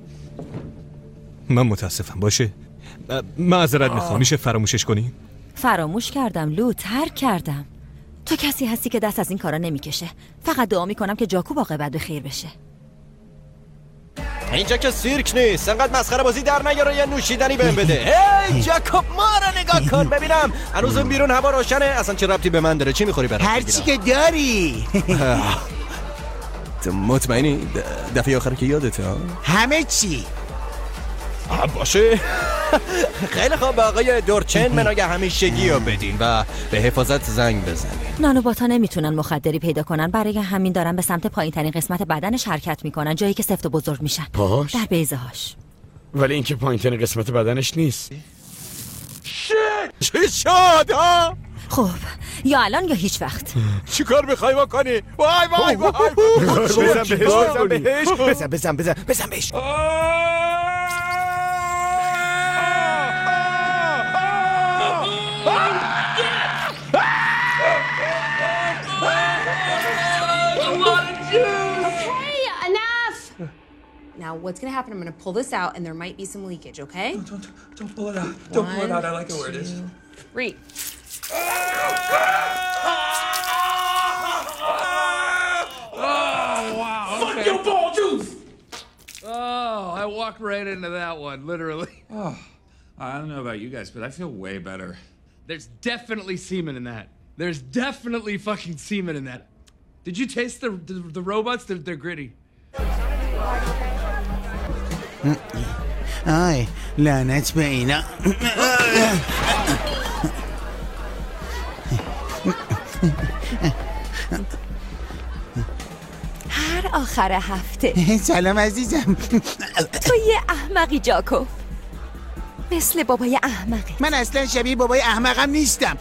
من متاسفم. باشه معذرت میخوام. میشه فراموشش کنی؟ فراموش کردم لو. ترک کردم. تو کسی هستی که دست از این کارا نمیکشه. فقط دعا میکنم که جاکوب عاقبت به خیر بشه. اینجا که سیرک نیست. انقدر مسخره بازی در نیار. یه نوشیدنی بهم بده. هی جاکوب ما رو نگاه کن ببینم. هنوز بیرون هوا روشنه. اصلا چه ربطی به من داره؟ چی میخوری برات؟ هر چی که داری. تو مطمئنی دفعه آخر که یادته ها؟ همه چی. باشه. خیلی خوب آقای دورچن منوی همیشگی رو بدین و به حفاظت زنگ بزنین. نانوباتا نمیتونن مخدری پیدا کنن، برای همین دارن به سمت پایین ترین قسمت بدنش حرکت میکنن، جایی که سفت و بزرگ میشن. پاهاش؟ در بیضه هاش. ولی اینکه پایین ترین قسمت بدنش نیست. چی شد ها؟ خب یا الان یا هیچ وقت. چی کار میخوای بکنی؟ وای وای وای بزن بهش بزن بهش بزن بزن بزن بزن بهش. Now, what's going to happen, I'm going to pull this out, and there might be some leakage, okay? No, don't, don't pull it out. Don't One, pull it out. I like it where it is. Two, three. Oh, wow. Okay. Fuck your ball juice! Oh, I walked right into that one, literally. Oh, I don't know about you guys, but I feel way better. There's definitely semen in that. There's definitely fucking semen in that. Did you taste the the, the robots? They're, they're gritty. آی لعنت به اینا. هر آخر هفته. سلام عزیزم. تو یه احمقی جاکو، مثل بابای احمقی. من اصلا شبیه بابای احمقم نیستم.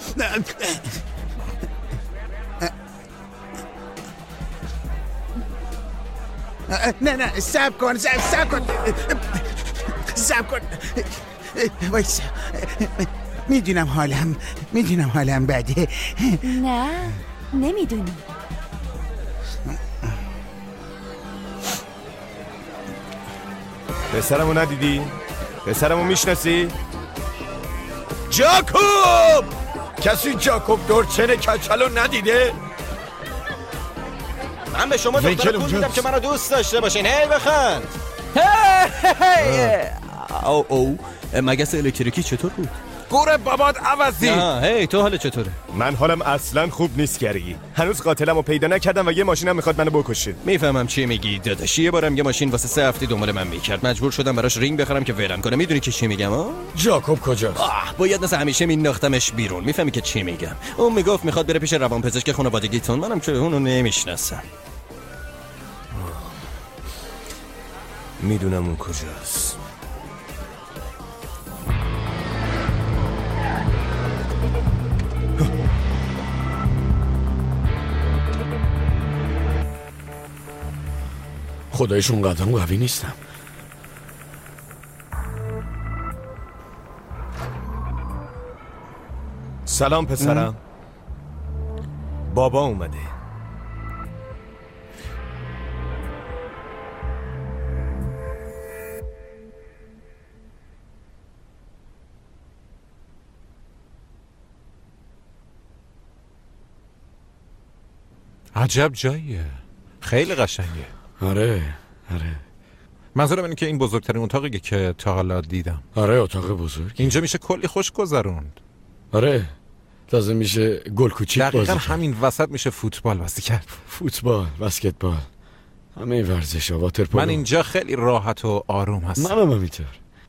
نه نه سب کن سب سب کن سب کن وایسا. میدونم حالم میدونم حالم بده. نه نمیدونی. پسرمو ندیدی؟ پسرمو میشناسی؟ جاکوب! کسی جاکوب دورچن کچلو ندیده؟ من به شما دختر پول میدم که منو دوست داشته باشین. هی بخند. او او مگس الکتریکی چطور بود؟ گوره بابات عوضی. نه هی تو حال چطوره؟ من حالم اصلا خوب نیست گری. هنوز قاتلمو پیدا نکردم و یه ماشینم میخواد منو بکشه. میفهمم چی میگی داداش. یه بارم یه ماشین واسه سه هفته دنبال من میکرد، مجبور شدم براش رینگ بخرم که ولم کنه. میدونی که چی میگم ها؟ جاکوب کجاست؟ آه باید مثل همیشه مینداختمش بیرون. میفهمی که چی میگم؟ اون میگفت میخواد بره پیش روانپزشک خانوادگیتون، منم که اونو نمیشناسم. میدونم اون کجاست. خدایشون قدم قوی نیستم. سلام پسرم. بابا اومده. عجب جاییه، خیلی قشنگه. آره آره. منظورم اینه که این بزرگترین اتاقیه که تا حالا دیدم. آره اتاق بزرگ. اینجا میشه کلی خوش گذروند. آره تازه میشه گل کوچیک بازی دقیقا کرد. همین وسط میشه فوتبال بازی کرد. فوتبال، بسکتبال، همه این ورزش‌ها، واترپولو. من اینجا خیلی راحت و آروم هستم. منم همینطور.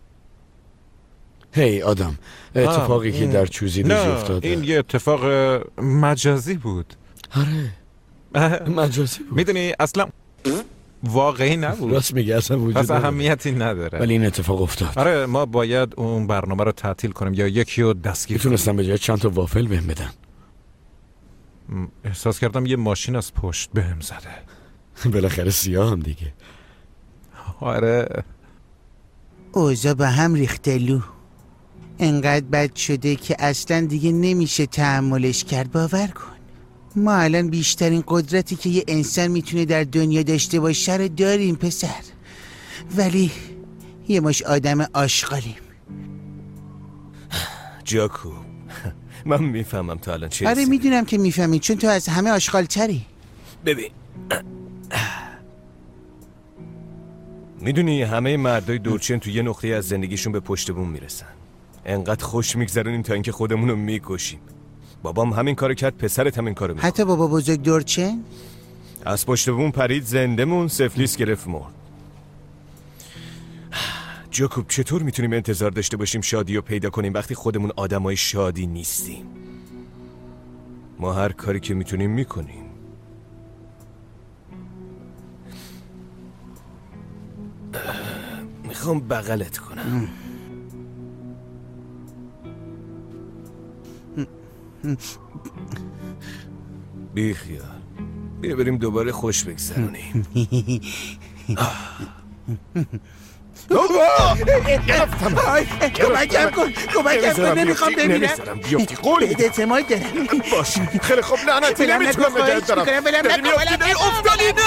هی آدم، اتفاقی که در چوزی روزی افتاده. این یه اتفاق مجازی بود. آره مجازی بود. میدونی اصلا واقعی نبود. راست میگه اصلا وجود اصلا نداره. اهمیتی نداره. ولی این اتفاق افتاد. آره ما باید اون برنامه رو تعطیل کنیم یا یکی رو دستگیر کنیم. میتونستم به جای چند تا وافل بهم بدن. احساس کردم یه ماشین از پشت بهم زده. بالاخره سیاه هم دیگه. آره اوضاع به هم ریخته لو. انقدر بد شده که اصلا دیگه نمیشه تحملش کرد. باور کن ما الان بیشترین قدرتی که یه انسان میتونه در دنیا داشته باشه رو داریم پسر، ولی یه مش آدم آشغالیم. جاکوب من میفهمم تو الان چی. آره میدونم که میفهمی، چون تو از همه آشغال تری. ببین میدونی همه مردای دورچن تو یه نقطه از زندگیشون به پشت بوم میرسن. انقدر خوش میگذرونیم تا اینکه خودمونو میکشیم. بابام همین کارو کرد، پسرت همین کارو میکنه. حتی بابا بزرگ دورچن از پشت بوم پرید، زنده مون، سفلیس گرفت مرد. جاکوب چطور میتونیم انتظار داشته باشیم شادی رو پیدا کنیم وقتی خودمون آدمای شادی نیستیم؟ ما هر کاری که میتونیم میکنیم. میخوام بغلت کنم. بی خیال، بیا بریم دوباره خوش بگذرونیم. گرفتم. کمکم کن، کمکم کن، نمیخوام ببینم. نمیذارم بیافتی، قول بهت اعتماد دارم. باشه خیلی خوب، لعنتی نمیتونم نگهت دارم. داری میافتی، داری افتادی. نه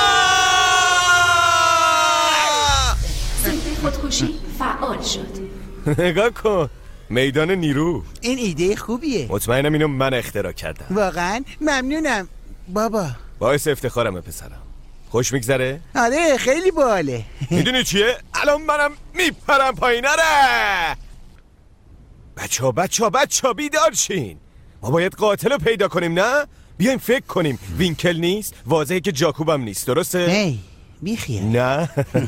ضد خودکشی فعال شد. نگاه کن، میدان نیرو. این ایده خوبیه. مطمئنم اینو من اختراع کردم. واقعا ممنونم بابا. باعث افتخارمه پسرم. خوش میگذره؟ آره خیلی باحاله. میدونی چیه؟ الان منم میپرم پایین. آره بچه ها بچه ها بچه ها بیدار شین. ما باید قاتل رو پیدا کنیم، نه؟ بیایم فکر کنیم. وینکل نیست، واضحه که جاکوبم نیست، درسته؟ هی بیخیال. نه.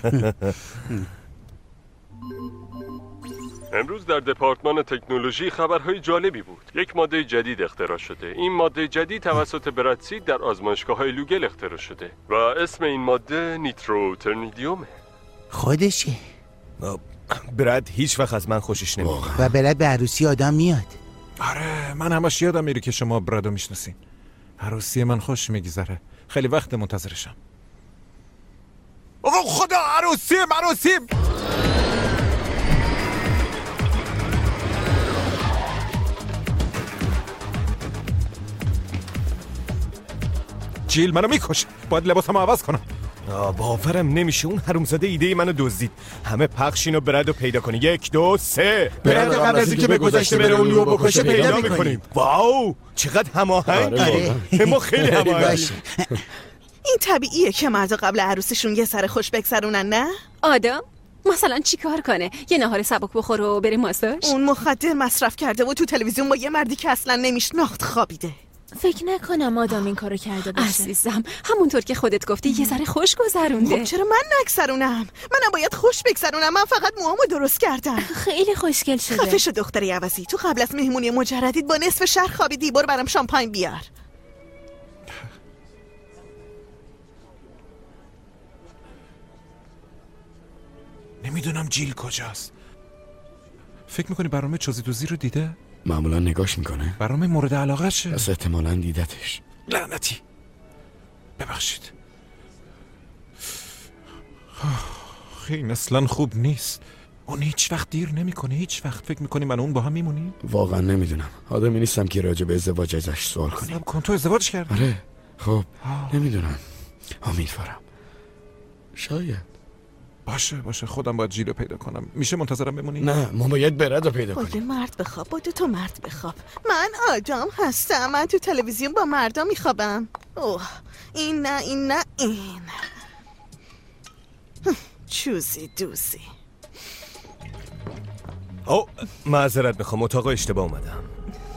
امروز در دپارتمان تکنولوژی خبرهای جالبی بود. یک ماده جدید اختراع شده. این ماده جدید توسط برادسید در آزمایشگاه‌های لوگل اختراع شده و اسم این ماده نیتروترنیدیومه. خودشه. براد هیچ وقت از من خوشش نمیاد. و براد به عروسی آدم میاد. آره من همش یادم میره که شما برادو میشناسین. عروسی من خوش میگذره. خیلی وقت منتظرشم. آقا خدا عروسیم عروسیم. جیل منو میکشه. باید لباسمو عوض کنم. باورم نمیشه اون حرومزاده ایده منو دزدید. همه پخشین و برادو پیدا کنی. یک دو سه. برادو قبل از اینکه به گذشته بره اون لو بکشه پیدا میکنیم. واو چقدر هماهنگی. ما خیلی هماهنگی. این طبیعیه که مردا قبل عروسیشون یه سر خوش بگذرونن، نه؟ آدم مثلا چی کار کنه؟ یه نهار سبک بخوره و بره ماساژ؟ اون مخدر مصرف کرده و تو تلویزیون با یه مردی که اصلا نمیشناخت خوابیده. فکر نکنم آدم این کارو کرده باشه. عزیزم همونطور که خودت گفتی یه ذره خوش گذرونده. خب چرا من نگذرونم؟ منم باید خوش بگذرونم. من فقط موامو درست کردم. خیلی خوشگل شده. خفه شو دختری عوضی. تو قبل از مهمونی مجردید با نصف شهر خوابیدی. برو برام شامپاین بیار. نمیدونم جیل کجاست. فکر میکنی برنامه چوزی دوزی رو دیده؟ معمولا نگاش میکنه. برنامه مورد علاقه شه. پس احتمالاً دیدتش. لعنتی. ببخشید. خیلی اصلا خوب نیست. اون هیچ وقت دیر نمیکنه. هیچ وقت. فکر میکنی من اون با هم میمونیم؟ واقعا نمیدونم. آدمی نیستم که راجع به ازدواج ازش سوال کنی. کن تو ازدواج کردی؟ آره. خب نمیدونم. امیدوارم. شاید. باشه باشه خودم باید جیل رو پیدا کنم. میشه منتظرم بمونی؟ نه ما باید برد رو پیدا با کنیم. یه مرد بخواب. با دو تا مرد بخواب. من آدم هستم. من تو تلویزیون با مردا میخوابم. اوه این نه این نه این. چوزی دوزی. او معذرت میخوام اتاق اشتباه اومدم.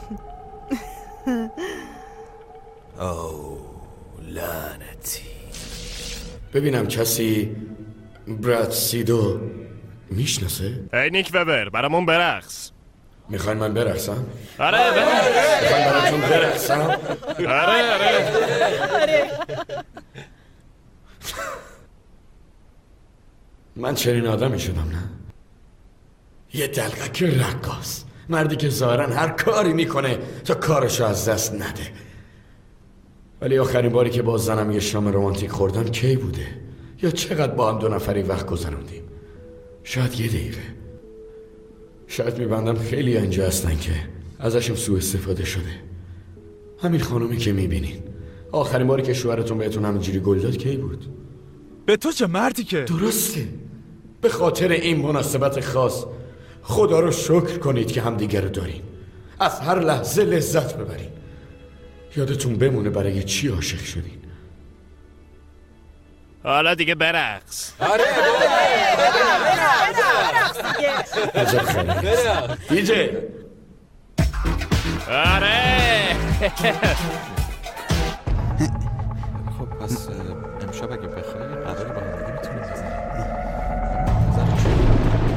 او لعنتی. ببینم کسی براد سیدو میشناسه؟ ای نیک وبر برامون برقص. میخواین من برقصم؟ آره برقص. میخواین براتون برقصم؟ آره آره. من چنین آدمی شدم نه؟ یه دلقک رقاص، مردی که ظاهرا هر کاری میکنه تا کارشو از دست نده. ولی آخرین باری که با زنم یه شام رمانتیک خوردم کی بوده؟ یا چقدر با هم دو نفری وقت گذروندیم؟ شاید یه دقیقه. شاید میبندم خیلی اینجا هستن که ازشون سوء استفاده شده. همین خانومی که میبینین آخرین باری که شوهرتون بهتون همینجوری گل داد کی بود؟ به تو چه مردی که؟ درسته. به خاطر این مناسبت خاص خدا رو شکر کنید که همدیگر رو دارین. از هر لحظه لذت ببرین. یادتون بمونه برای چی عاشق شدین. حالا دیگه برقص. آره عجب خیلی دیجی. آره خب پس امشب اگه بخوای قراره با هم دیگه میتونیم بزنیم.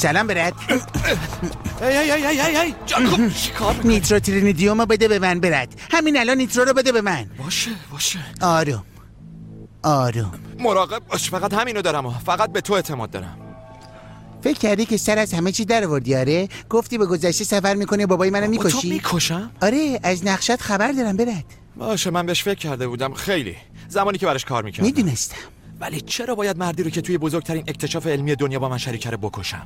سلام برد. ای ای ای ای ای جاکوب چیکار می‌کنی؟ نیتروترینیدیومو بده به من برد. همین الان نیترو رو بده به من. باشه باشه. آروم آروم. مراقب باش، فقط همینو دارم ها. فقط به تو اعتماد دارم. فکر کردی که سر از همه چی در آوردی؟ آره گفتی به گذشته سفر میکنی بابای منو میکشی؟ تو میکشم؟ آره از نقشت خبر دارم برد. باشه من بهش فکر کرده بودم خیلی زمانی که براش کار میکردم. میدونستم. ولی چرا باید مردی رو که توی بزرگترین اکتشاف علمی دنیا با من شریک کرده بکشم؟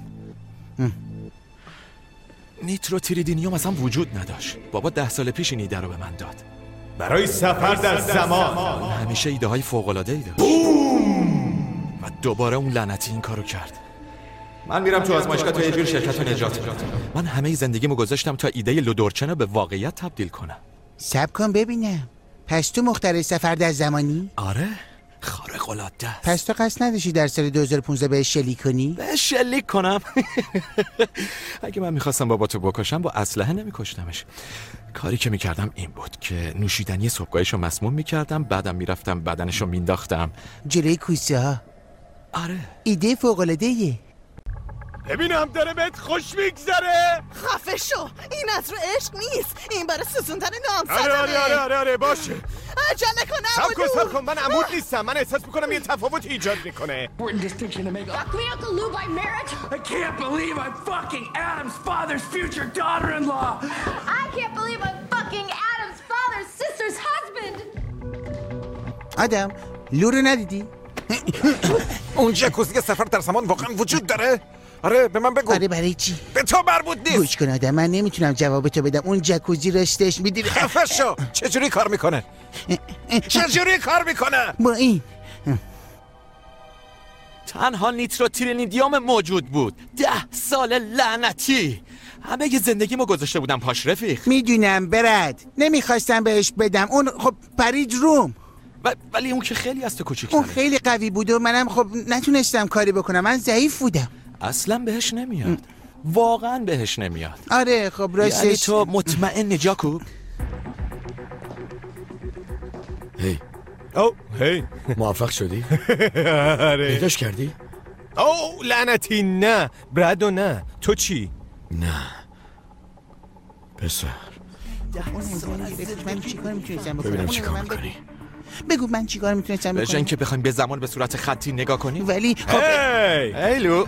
نیتروتریدینیوم اصلا وجود نداشت. بابا ده سال پیش این ایده رو به من داد. برای سفر در زمان. من همیشه ایده های فوق العاده ای داشت. و دوباره اون لعنتی این کارو کرد. من میرم تو آزمایشگاه تا یه جور شرکت رو نجات بدم. من همه زندگیمو گذاشتم تا ایده لودورچن رو به واقعیت تبدیل کنم. صبر کن ببینم. پس تو مخترع سفر در زمانی؟ آره خارق العاده است. پس تو قصد نداشتی در سال دو هزار و پانزده بهش شلیک کنی؟ بهش شلیک کنم؟ اگه من میخواستم بابا تو بکشم با اسلحه نمیکشتمش. کاری که میکردم این بود که نوشیدنی صبحگاهیشو مسموم میکردم، بعدم میرفتم بدنشو مینداختم جلوی کوسه ها. آره ایده فوق العاده ایه. ببینم داره بهت خوش میگذره. خفه شو، این از رو عشق نیست، این برای سوزوندن نام آره آره آره آره, آره باشه. عجله کن سب کن سب کن من عمود نیستم. من احساس میکنم یه تفاوت ایجاد میکنه. Important distinction to make. Fuck me Uncle Lou by marriage? I can't believe I'm fucking Adam's father's future daughter-in-law. I can't believe I'm fucking Adam's father's sister's husband. آدم لو رو ندیدی؟ اون جکوزی سفر در زمان واقعا وجود داره؟ آره به من بگو. آره برای چی؟ به تو مربوط نیست. گوش کن آدم من نمیتونم جواب تو بدم. اون جکوزی رشتش میدونی خفه شو. چجوری کار میکنه؟ چجوری کار میکنه؟ با این تنها نیتروترینیدیوم موجود بود. ده سال لعنتی. همه یه زندگیمو گذاشته بودم پاش رفیق. میدونم برد. نمیخواستم بهش بدم. اون خب پرید روم. و... ولی اون که خیلی از تو کوچیک‌تره. اون خیلی قوی بود و منم خب نتونستم کاری بکنم. من ضعیف بودم. اصلا بهش نمیاد. واقعا بهش نمیاد. آره خب راستش. یعنی تو مطمئن جاکوب؟ هی او هی موفق شدی؟ آره پیداش کردی؟ او لعنتی نه. برادو نه. تو چی؟ نه پسر من چیکار میتونستم بکنم؟ ببینم چیکار میکنی. بگو من چیکار میتونستم بکنم؟ بجن که بخوایم به زمان به صورت خطی نگاه کنیم. ولی خب هی هیلو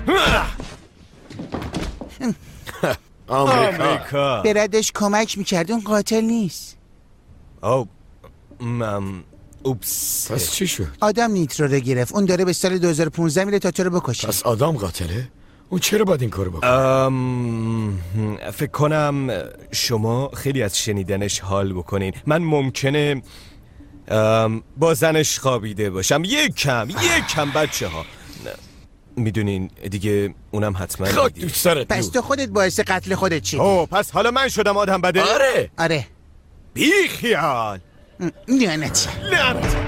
آمریکا. بردش کمک میکرد. اون قاتل نیست. او مم اوپس. پس چی شد؟ آدم نیترو رو گرفت. اون داره به سال دو هزار و پانزده میره تا تو رو بکشه. پس آدم قاتله؟ اون چرا باید این کارو بکنه؟ ام... فکر کنم شما خیلی از شنیدنش حال بکنین. من ممکنه ام... با زنش خوابیده باشم یک کم یک کم بچه ها میدونین دیگه اونم حتما خاک دوست سرت. پس تو خودت باعث قتل خودت چی؟ اوه پس حالا من شدم آدم بده؟ آره آره بی خیال. لعنتی لعنتی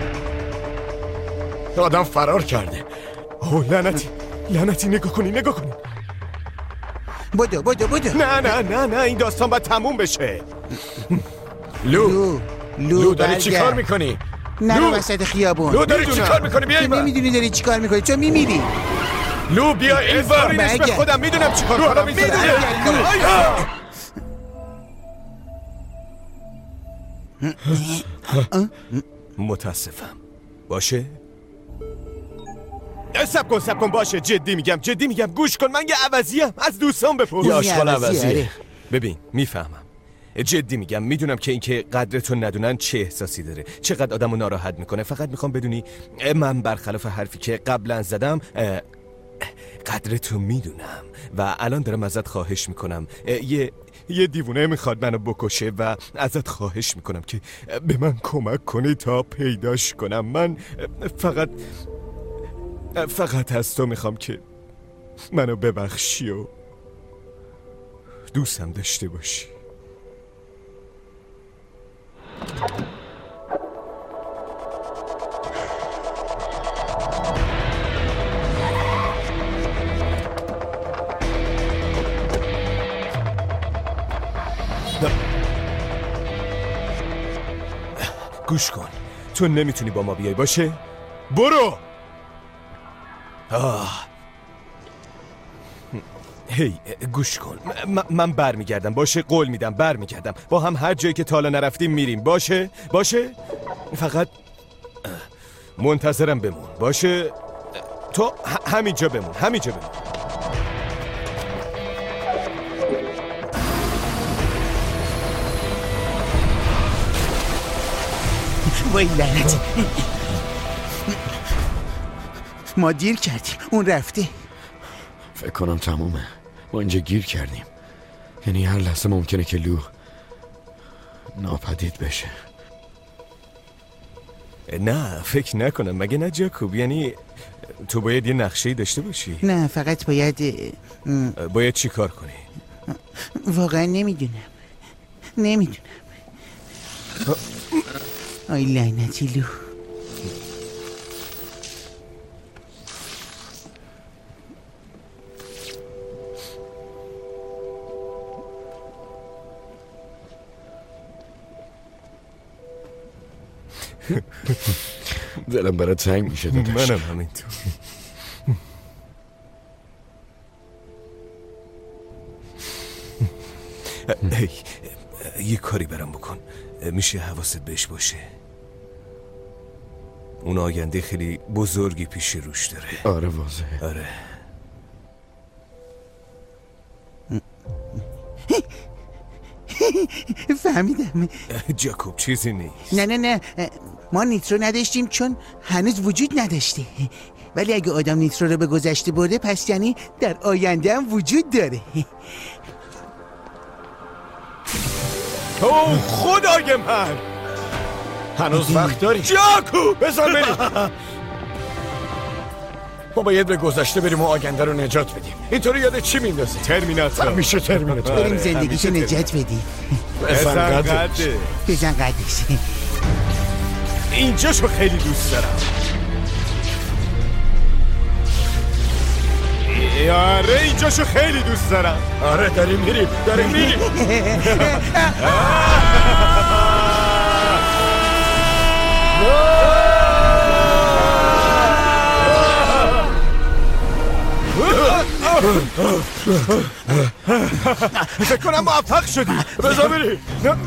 آدم فرار کرده. اوه لعنتی لعنتی نگاه کنی نگاه کنی. بدو بدو بدو. نه نه نه نه این داستان باید تموم بشه. لو لو لو, لو داری چی کار میکنی؟ نرو وسط خیابون. لو داری چی کار میکنی؟ بیایی تو با نمیدونی داری چی کار میکنی. تو میمیری. لو بیا این بار این اسم خودم میدونم چی کار کنم. میدونم. متاسفم. باشه؟ سب کن سب کن باشه. جدی میگم جدی میگم گوش کن. من یه عوضیم. از دوستان بپرس. یه آشغال عوضیه. ببین میفهمم. جدی میگم میدونم که اینکه قدرتو ندونن چه احساسی داره، چقدر آدمو ناراحت میکنه. فقط میخوام بدونی من برخلاف حرفی که قبلا زدم قدرتو میدونم و الان دارم ازت خواهش میکنم. یه یه دیوونه میخواد منو بکشه و ازت خواهش میکنم که به من کمک کنی تا پیداش کنم. من فقط فقط از تو میخوام که منو ببخشی و دوستم داشته باشی. گوش کن. تو نمیتونی با ما بیای باشه؟ برو. آه. هی گوش کن، م- من بر میگردم. باشه؟ قول میدم بر میگردم. با هم هر جایی که تا حالا نرفتیم میریم. باشه؟ باشه؟ فقط منتظرم بمون. باشه؟ تو ه- همینجا بمون. همینجا بمون. وای لعنت، ما دیر کردیم. اون رفته. فکر کنم تمومه. ما اینجا گیر کردیم. یعنی هر لحظه ممکنه که لو ناپدید بشه. نه فکر نکنم. مگه نه جاکوب؟ یعنی تو باید یه نقشه‌ای داشته باشی. نه فقط باید م... باید چی کار کنی؟ واقعا نمیدونم. نمیدونم. آی لعنتی لو. دلم برای تنگ میشه داداش. منم همینطور. هی یه کاری برام بکن. میشه حواست بهش باشه. اون آینده خیلی بزرگی پیش روش داره. آره واضحه. آره. فهمیدم. جاکوب چیزی نیست. نه نه نه ما نیترو نداشتیم چون هنوز وجود نداشته. ولی اگه آدم نیترو رو به گذشته برده پس یعنی در آینده هم وجود داره. اوه خدای من، هنوز وقت داری؟ جاکوب بذار بریم. ما باید به گذشته بریم و آینده رو نجات بدیم. اینطوری یاد چی میندازی؟ ترمیناتور. همیشه ترمیناتور. بریم زندگیشو نجات بدیم. بزن قدش. بزن قدش. اینجاشو خیلی دوست دارم. آره اینجاشو خیلی دوست دارم. آره داریم میریم. داریم میریم. فکر کنم موفق شدی. بذار بریم.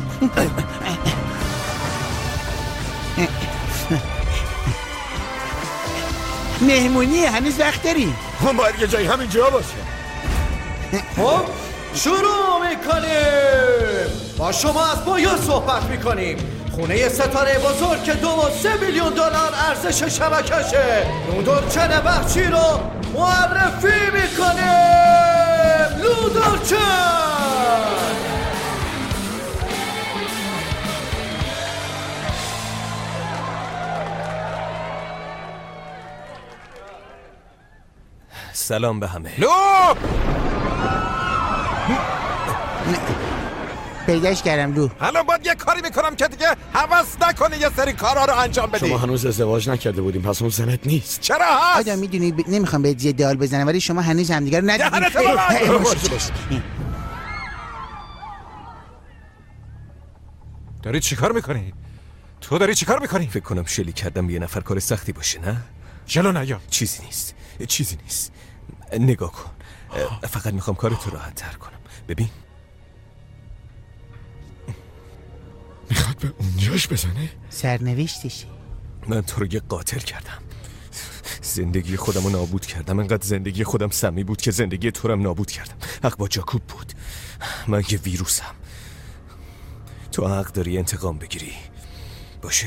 مهمونیه هنوز وقت داریم. ما باید یه جایی همینجا باشه. خب شروع میکنیم. با شما از بایا صحبت میکنیم. خونه ستاره بزرگ که دو و سه میلیون دلار ارزش شبکشه. لودورچن بخشی رو معرفی میکنیم. لودورچن سلام به همه. لو پیداش کردم لو. الان باید یه کاری میکنم که دیگه حوض نکنی یه سری کارها رو انجام بدی. شما هنوز ازدواج نکرده بودیم پس اون زنت نیست. چرا هست؟ آدم میدونی ب... نمیخوام بهت یه دال بزنم ولی شما هنوز همدیگه رو ندیدید. داری چی کار میکنی؟ تو داری چی کار میکنی؟ فکر کنم شلی کردم یه نفر کار سختی باشه نه؟ جلو نیا. چیزی نیست. چیزی نیست. نگاه کن. فقط میخوام کارتو راحت تر کنم. ببین میخواد به اونجاش بزنه؟ سرنوشتشه. من تو رو یه قاتل کردم. زندگی خودم رو نابود کردم. انقدر زندگی خودم سمی بود که زندگی تو رو هم نابود کردم. حق با جاکوب بود. من یه ویروسم. تو حق داری انتقام بگیری. باشه؟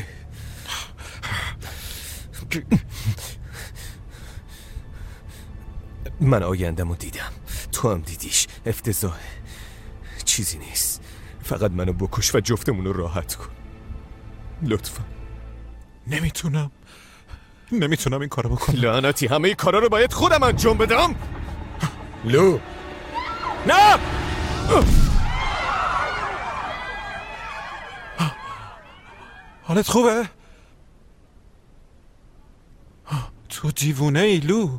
من آیندم رو دیدم. تو هم دیدیش. افتضاحه. چیزی نیست. فقط منو بکش و جفتمون رو راحت کن لطفا. نمیتونم نمیتونم این کارو بکنم. لعنتی همه این کارا رو باید خودم انجام بدم. لو نه. حالت خوبه؟ تو دیوونه ای لو.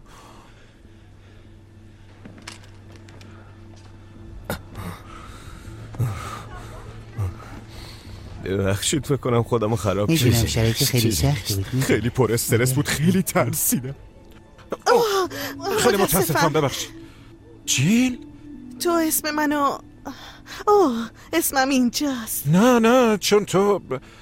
بخشید فکر کنم خودم رو خراب کردم. میدونم شرایط خیلی سختی بود. خیلی پر استرس بود. خیلی ترسیدم. خیلی متاسفم. ببخشید. جیل تو اسم منو اوه اسمم اینجاست. نه نه چون تو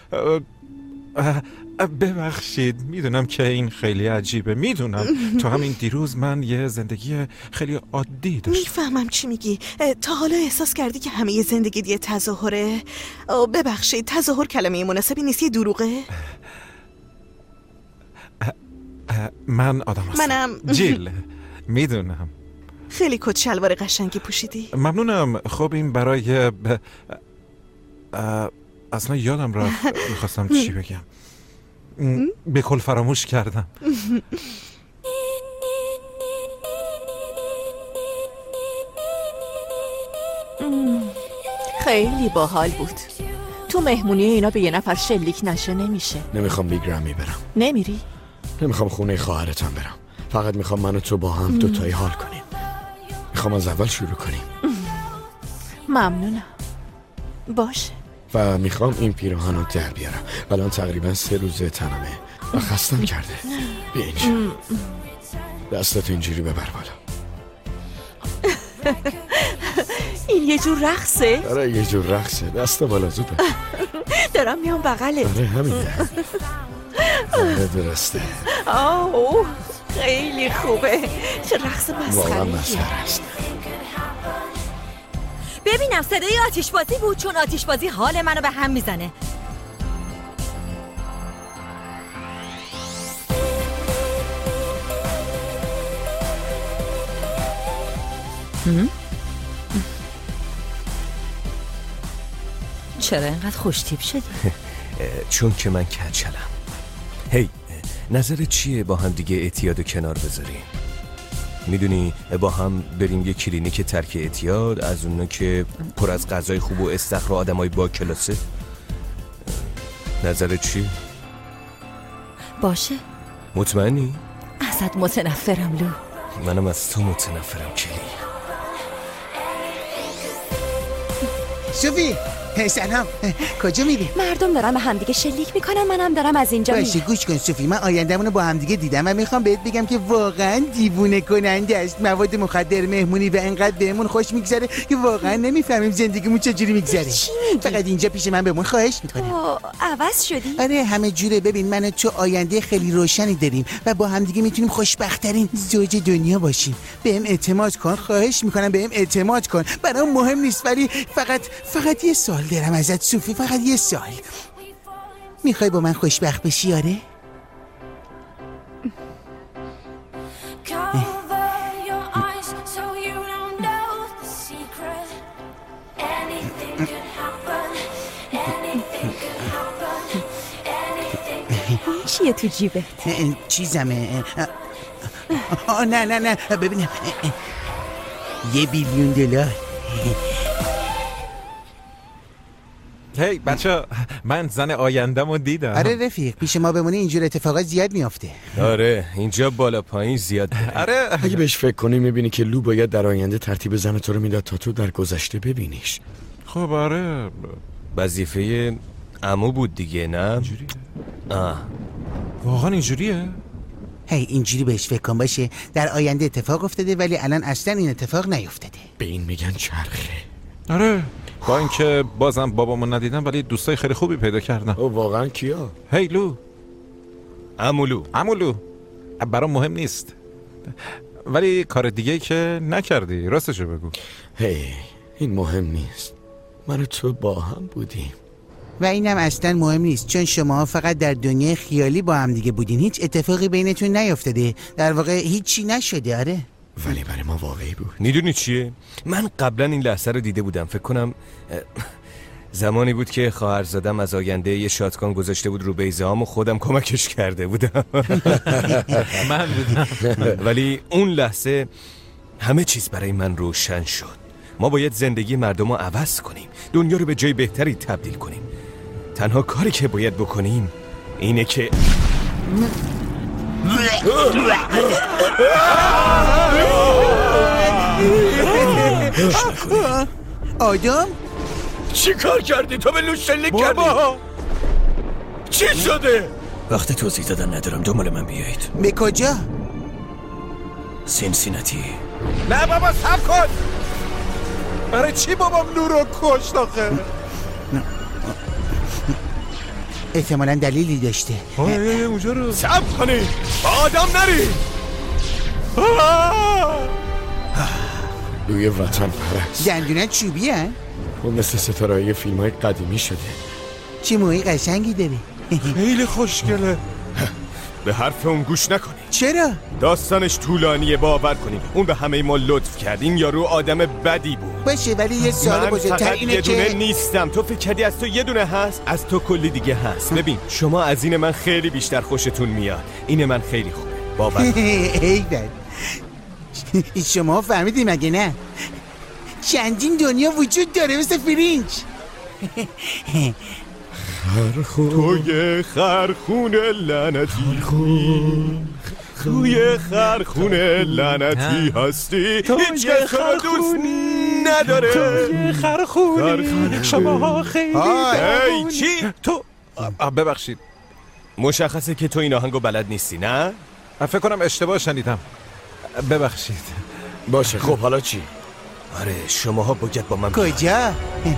ببخشید میدونم که این خیلی عجیبه، میدونم تو همین دیروز من یه زندگی خیلی عادی داشتم. میفهمم چی میگی. تا حالا احساس کردی که همه یه زندگی یه تظاهره؟ ببخشید تظاهر کلمه مناسبی نیست، یه دروغه؟ من آدم هستم. منم جیل میدونم. خیلی کت شلوار قشنگی پوشیدی. ممنونم. خب این برای ب... اصلا یادم رفت میخواستم چی بگم، به کل فراموش کردم. خیلی باحال بود. تو مهمونی اینا به یه نفر شلیک نشه نمیشه. نمیخوام بیگ رمی برم. نمیری؟ نمیخوام خونه خواهرتم برم. فقط میخوام من و تو با هم دوتایی حال کنیم. میخوام از اول شروع کنیم. ممنونم. باشه. و میخوام این پیراهن رو در بیارم. الان تقریبا سه روزه تنمه و خستم کرده. بیا اینجا. دستت اینجوری ببر بالا. این یه جور رقصه؟ آره یه جور رقصه. دست بالا زوبه. دارم میام بغلت. آره همینه. آره درسته. آه خیلی خوبه. چه رقص مسخره. واقعا مسخره است. ببینم صدای آتیشبازی بود، چون آتیشبازی حال منو به هم میزنه. چرا اینقدر خوشتیپ شدی؟ چون که من کچلم. هی نظرت چیه با هم دیگه اعتیاد و کنار بذاریم؟ میدونی با هم بریم یه کلینیک ترک اعتیاد، از اونا که پر از غذای خوب و استخر و آدمای با کلاسه. نظرت چی؟ باشه. مطمئنی؟ ازت متنفرم لو. منم از تو متنفرم کلی. سوفی سلام، کجا میری؟ مردم دارن به همدیگه شلیک میکنن، منم دارم از اینجا میرم. باشه گوش کن سوفی، من آینده‌مون رو با همدیگه دیدم و میخوام بهت بگم که واقعا دیوونه کننده است. مواد مخدر مهمونی و انقدر بهمون خوش میگذره که واقعا نمیفهمیم زندگیمون چجوری میگذره. فقط اینجا پیش من بمون، خواهش میکنم. عوض شدی؟ آره همه جوره. ببین من و تو آینده خیلی روشنی داریم و با همدیگه میتونیم خوشبخت‌ترین زوج دنیا باشیم. بهم اعتماد کن، خواهش میکنم بهم اعتماد کن. برام مهم نیست ولی فقط فقط یه سوال دارم ازت سوفی، فقط یه سوال. میخوای با من خوشبخت بشی؟ آره؟ چیه تو جیبت؟ چیزمه. آه نه نه نه ببینم، یه بیلیون دلار. هی بچه من زن آینده‌مو دیدم. آره رفیق، پیش ما بمونی اینجور اتفاقات زیاد میافته. آره اینجا بالا پایین زیاد. آره اگه بهش فکر کنی میبینی که لو باید در آینده ترتیب زن تو رو میداد تا تو در گذشته ببینیش. خب آره وظیفه عمو بود دیگه، نه؟ اینجوریه؟ آه واقعا اینجوریه؟ هی اینجوری بهش فکر کن. باشه در آینده اتفاق افتاده ولی الان اصلا این اتفاق نیفتاده. به این میگن چرخه. آره با اینکه بازم بابامو ندیدم ولی دوستای خیلی خوبی پیدا کردم. او واقعا کیا؟ هی لو. عمولو. عمولو برام مهم نیست ولی کار دیگه که نکردی راستشو بگو. هی این مهم نیست، من و تو با هم بودیم و اینم اصلا مهم نیست، چون شما فقط در دنیای خیالی با هم دیگه بودین. هیچ اتفاقی بینتون نیفتاده، در واقع هیچی نشده. آره ولی برای ما واقعی بود. میدونی چیه؟ من قبلا این لحظه رو دیده بودم. فکر کنم زمانی بود که خواهرزادم از آینده یه شاتگان گذاشته بود رو بیضه هام و خودم کمکش کرده بودم. من بودم. ولی اون لحظه همه چیز برای من روشن شد. ما باید زندگی مردم رو عوض کنیم، دنیا رو به جای بهتری تبدیل کنیم. تنها کاری که باید بکنیم اینه که آدم چی کار کردی؟ تو به لو شلیک کردی؟ چی شده؟ وقت توضیح دادن ندارم، دنبال من بیایید. به کجا؟ سینسیناتی. نه بابا صبر کن. برای چی بابام لو رو کشت آخه؟ احتمالاً دلیلی داشته. اونجا رو صبر کنی با آدم نری. لوی وطن پرست. دندونت چوبی هن؟ اون مثل ستاره‌های فیلم های قدیمی شده. چی موی قشنگی داری. خیلی خوشگله. به حرف اون گوش نکنی. چرا؟ داستانش طولانیه، باور کنین اون به همه ما لطف کرد. این یارو آدم بدی بود. باشه ولی یه سوال بزرگتر اینه یه دونه که نیستم. تو فکر کردی از تو یه دونه هست؟ از تو کلی دیگه هست. ببین شما از این من خیلی بیشتر خوشتون میاد. این من خیلی خوبه، باور کن. ایول شما فهمیدی مگه نه؟ چندین دنیا وجود داره مثل فرینج. خرخون توی خرخون لعنتی توی خرخون لعنتی هستی، هیچ کس تو دوست نداره. توی خرخونی شما خیلی ای چی؟ تو ببخشید مشخصه که تو این آهنگو بلد نیستی نه؟ فکر کنم اشتباه شنیدم، ببخشید. باشه خب حالا چی؟ آره شماها باید با من کجا؟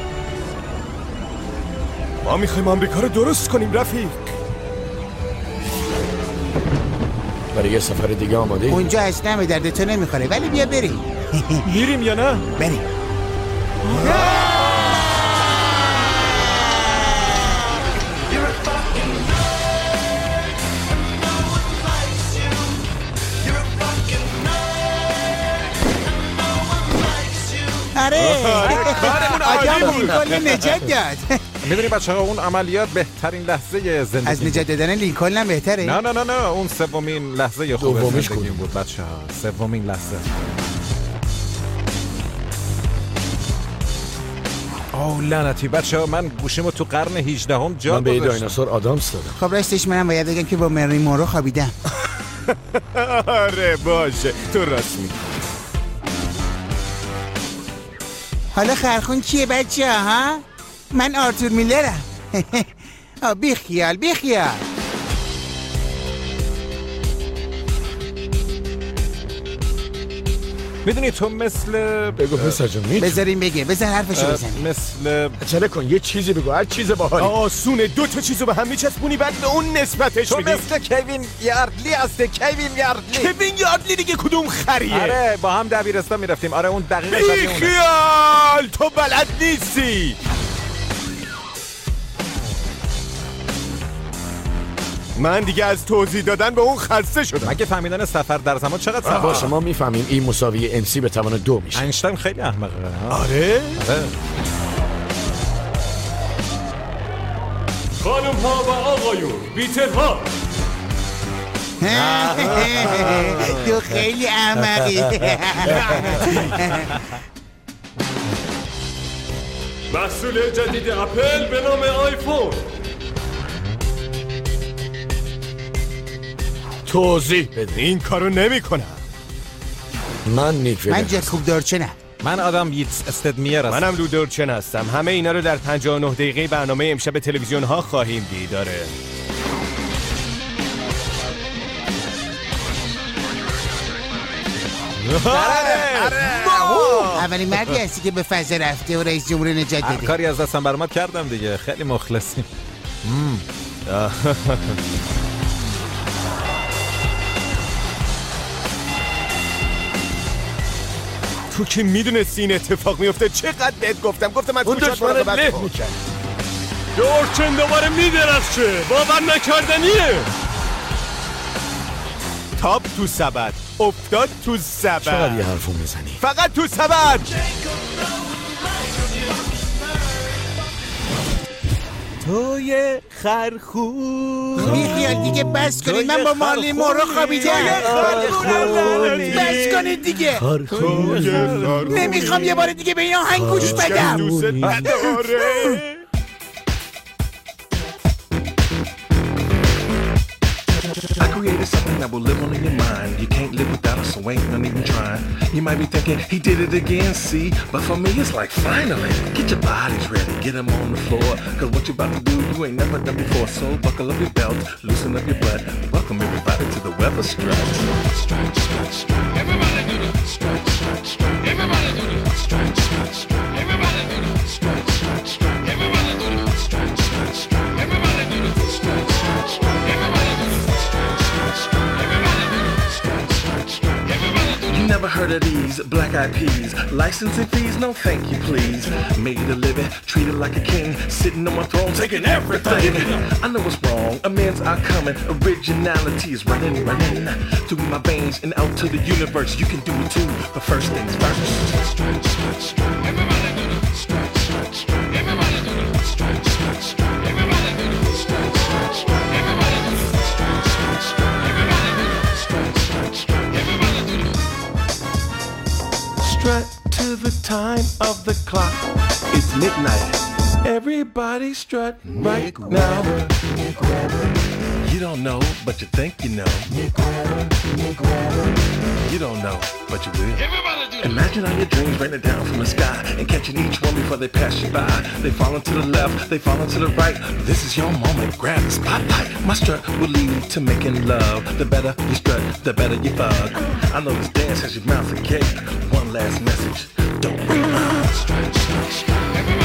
ما میخوایم آمریکا رو درست کنیم رفیق. برای یه سفر دیگه آماده ای؟ اونجا اصلا به درد تو نمیخوره ولی بیا بریم. میریم یا نه؟ بریم. آره آدم لیکن نجات داد. میدونی بچه ها اون عملیات بهترین لحظه زندگی از نجات دادن لینکلن هم بهتره؟ نه نه نه نه اون سومین لحظه خوب زندگی بود بچه ها. سومین لحظه. آه لعنتی بچه ها، من گوشیمو تو قرن هجدهم جا من به گذاشتم. دایناسور آدامس دادم. خب راستش منم باید بگم که با مری مونرو خوابیدم. آره باشه تو راست میگی. حالا خرخون کیه بچه ها؟ من آرتور میلرم. بی خیال بی خیال. میدونی تو مثل بگو پسر جون میتونی بذاریم بگه، بذار حرفشو بزنیم. مثل چله کن یه چیزی بگو، هر چیز باحالی. آسونه دو تا چیزو به هم میچسبونی بعد به اون نسبتش تو میدی. مثل کوین یاردلی هستی. کوین یاردلی کوین یاردلی دیگه کدوم خریه؟ آره با هم دبیرستان میرفتیم. آره اون دقیقه بی خیال تو بلد نیستی. من دیگه از توضیح دادن به اون خسته شدم. مگه فهمیدن سفر در زمان چقدر سخته؟ باشه ما میفهمیم این مساوی ام سی به توان دو میشه. اینشتین خیلی احمقه. آره؟ آره. خانم ها و آقایون بیترها، تو خیلی احمقی. محصول جدید اپل به نام آیفون. توضیح بده. این کارو نمی کنم. من نیک ویلمز. من جکوب دورچنم. من آدم ییتس استدمیر هستم. منم لو دورچن هستم. همه اینا رو در پنجاه و نه دقیقه برنامه امشب تلویزیون ها خواهیم دید. داره اولین مردی هستی که به فضا رفته و رئیس جمهور نجات هر داده. کاری از دستم برآمد کردم دیگه. خیلی مخلصیم. تو که میدونستی این اتفاق میفته چقدر بهت گفتم گفتم از اون دشمن له میکرد. دورچن دوباره میدرخشه. باور نکردنیه. تاب تو سبد افتاد تو سبد. چقدر یه حرفو میزنی؟ فقط تو سبد. توی خرخون بی خیال دیگه بس کنید. من با مارلی مورو خوابیدم. بس کنید دیگه. نمیخوام یه بار دیگه به این آهنگ گوش بدم. I created something that will live on in your mind. You can't live without us, so ain't none even trying. You might be thinking, he did it again, see? But for me, it's like, finally, get your bodies ready, get them on the floor. Cause what you're about to do, you ain't never done before. So buckle up your belt, loosen up your butt. Welcome everybody to the weather strut. Strut, strut, strut. Everybody do the strut, strut, strut. Everybody do the strut, strut, strut. heard of these black-eyed peas? Licensing fees? No thank you please. Made a living, treated like a king, sitting on my throne, taking everything. I know what's wrong, amends are coming. Originality is running, running through my veins and out to the universe. You can do it too, but first things first. Stretch, stretch, stretch. Everybody do the stretch, stretch, stretch. Everybody do the stretch, stretch, stretch. Everybody do the stretch, stretch, stretch. Everybody do the stretch, stretch, stretch. Everybody do the stretch, stretch, stretch. Everybody do the strut to the time of the clock. It's midnight. Everybody strut right now. You don't know, but you think you know. You don't know, but you will. Imagine all your dreams raining down from the sky and catching each one before they pass you by. They falling to the left, they falling to the right. This is your moment, grab the spotlight. My strut will lead to making love. The better you strut, the better you fuck. I know this dance has your mouth agape. One last message, don't wait. Strut, strut, strut.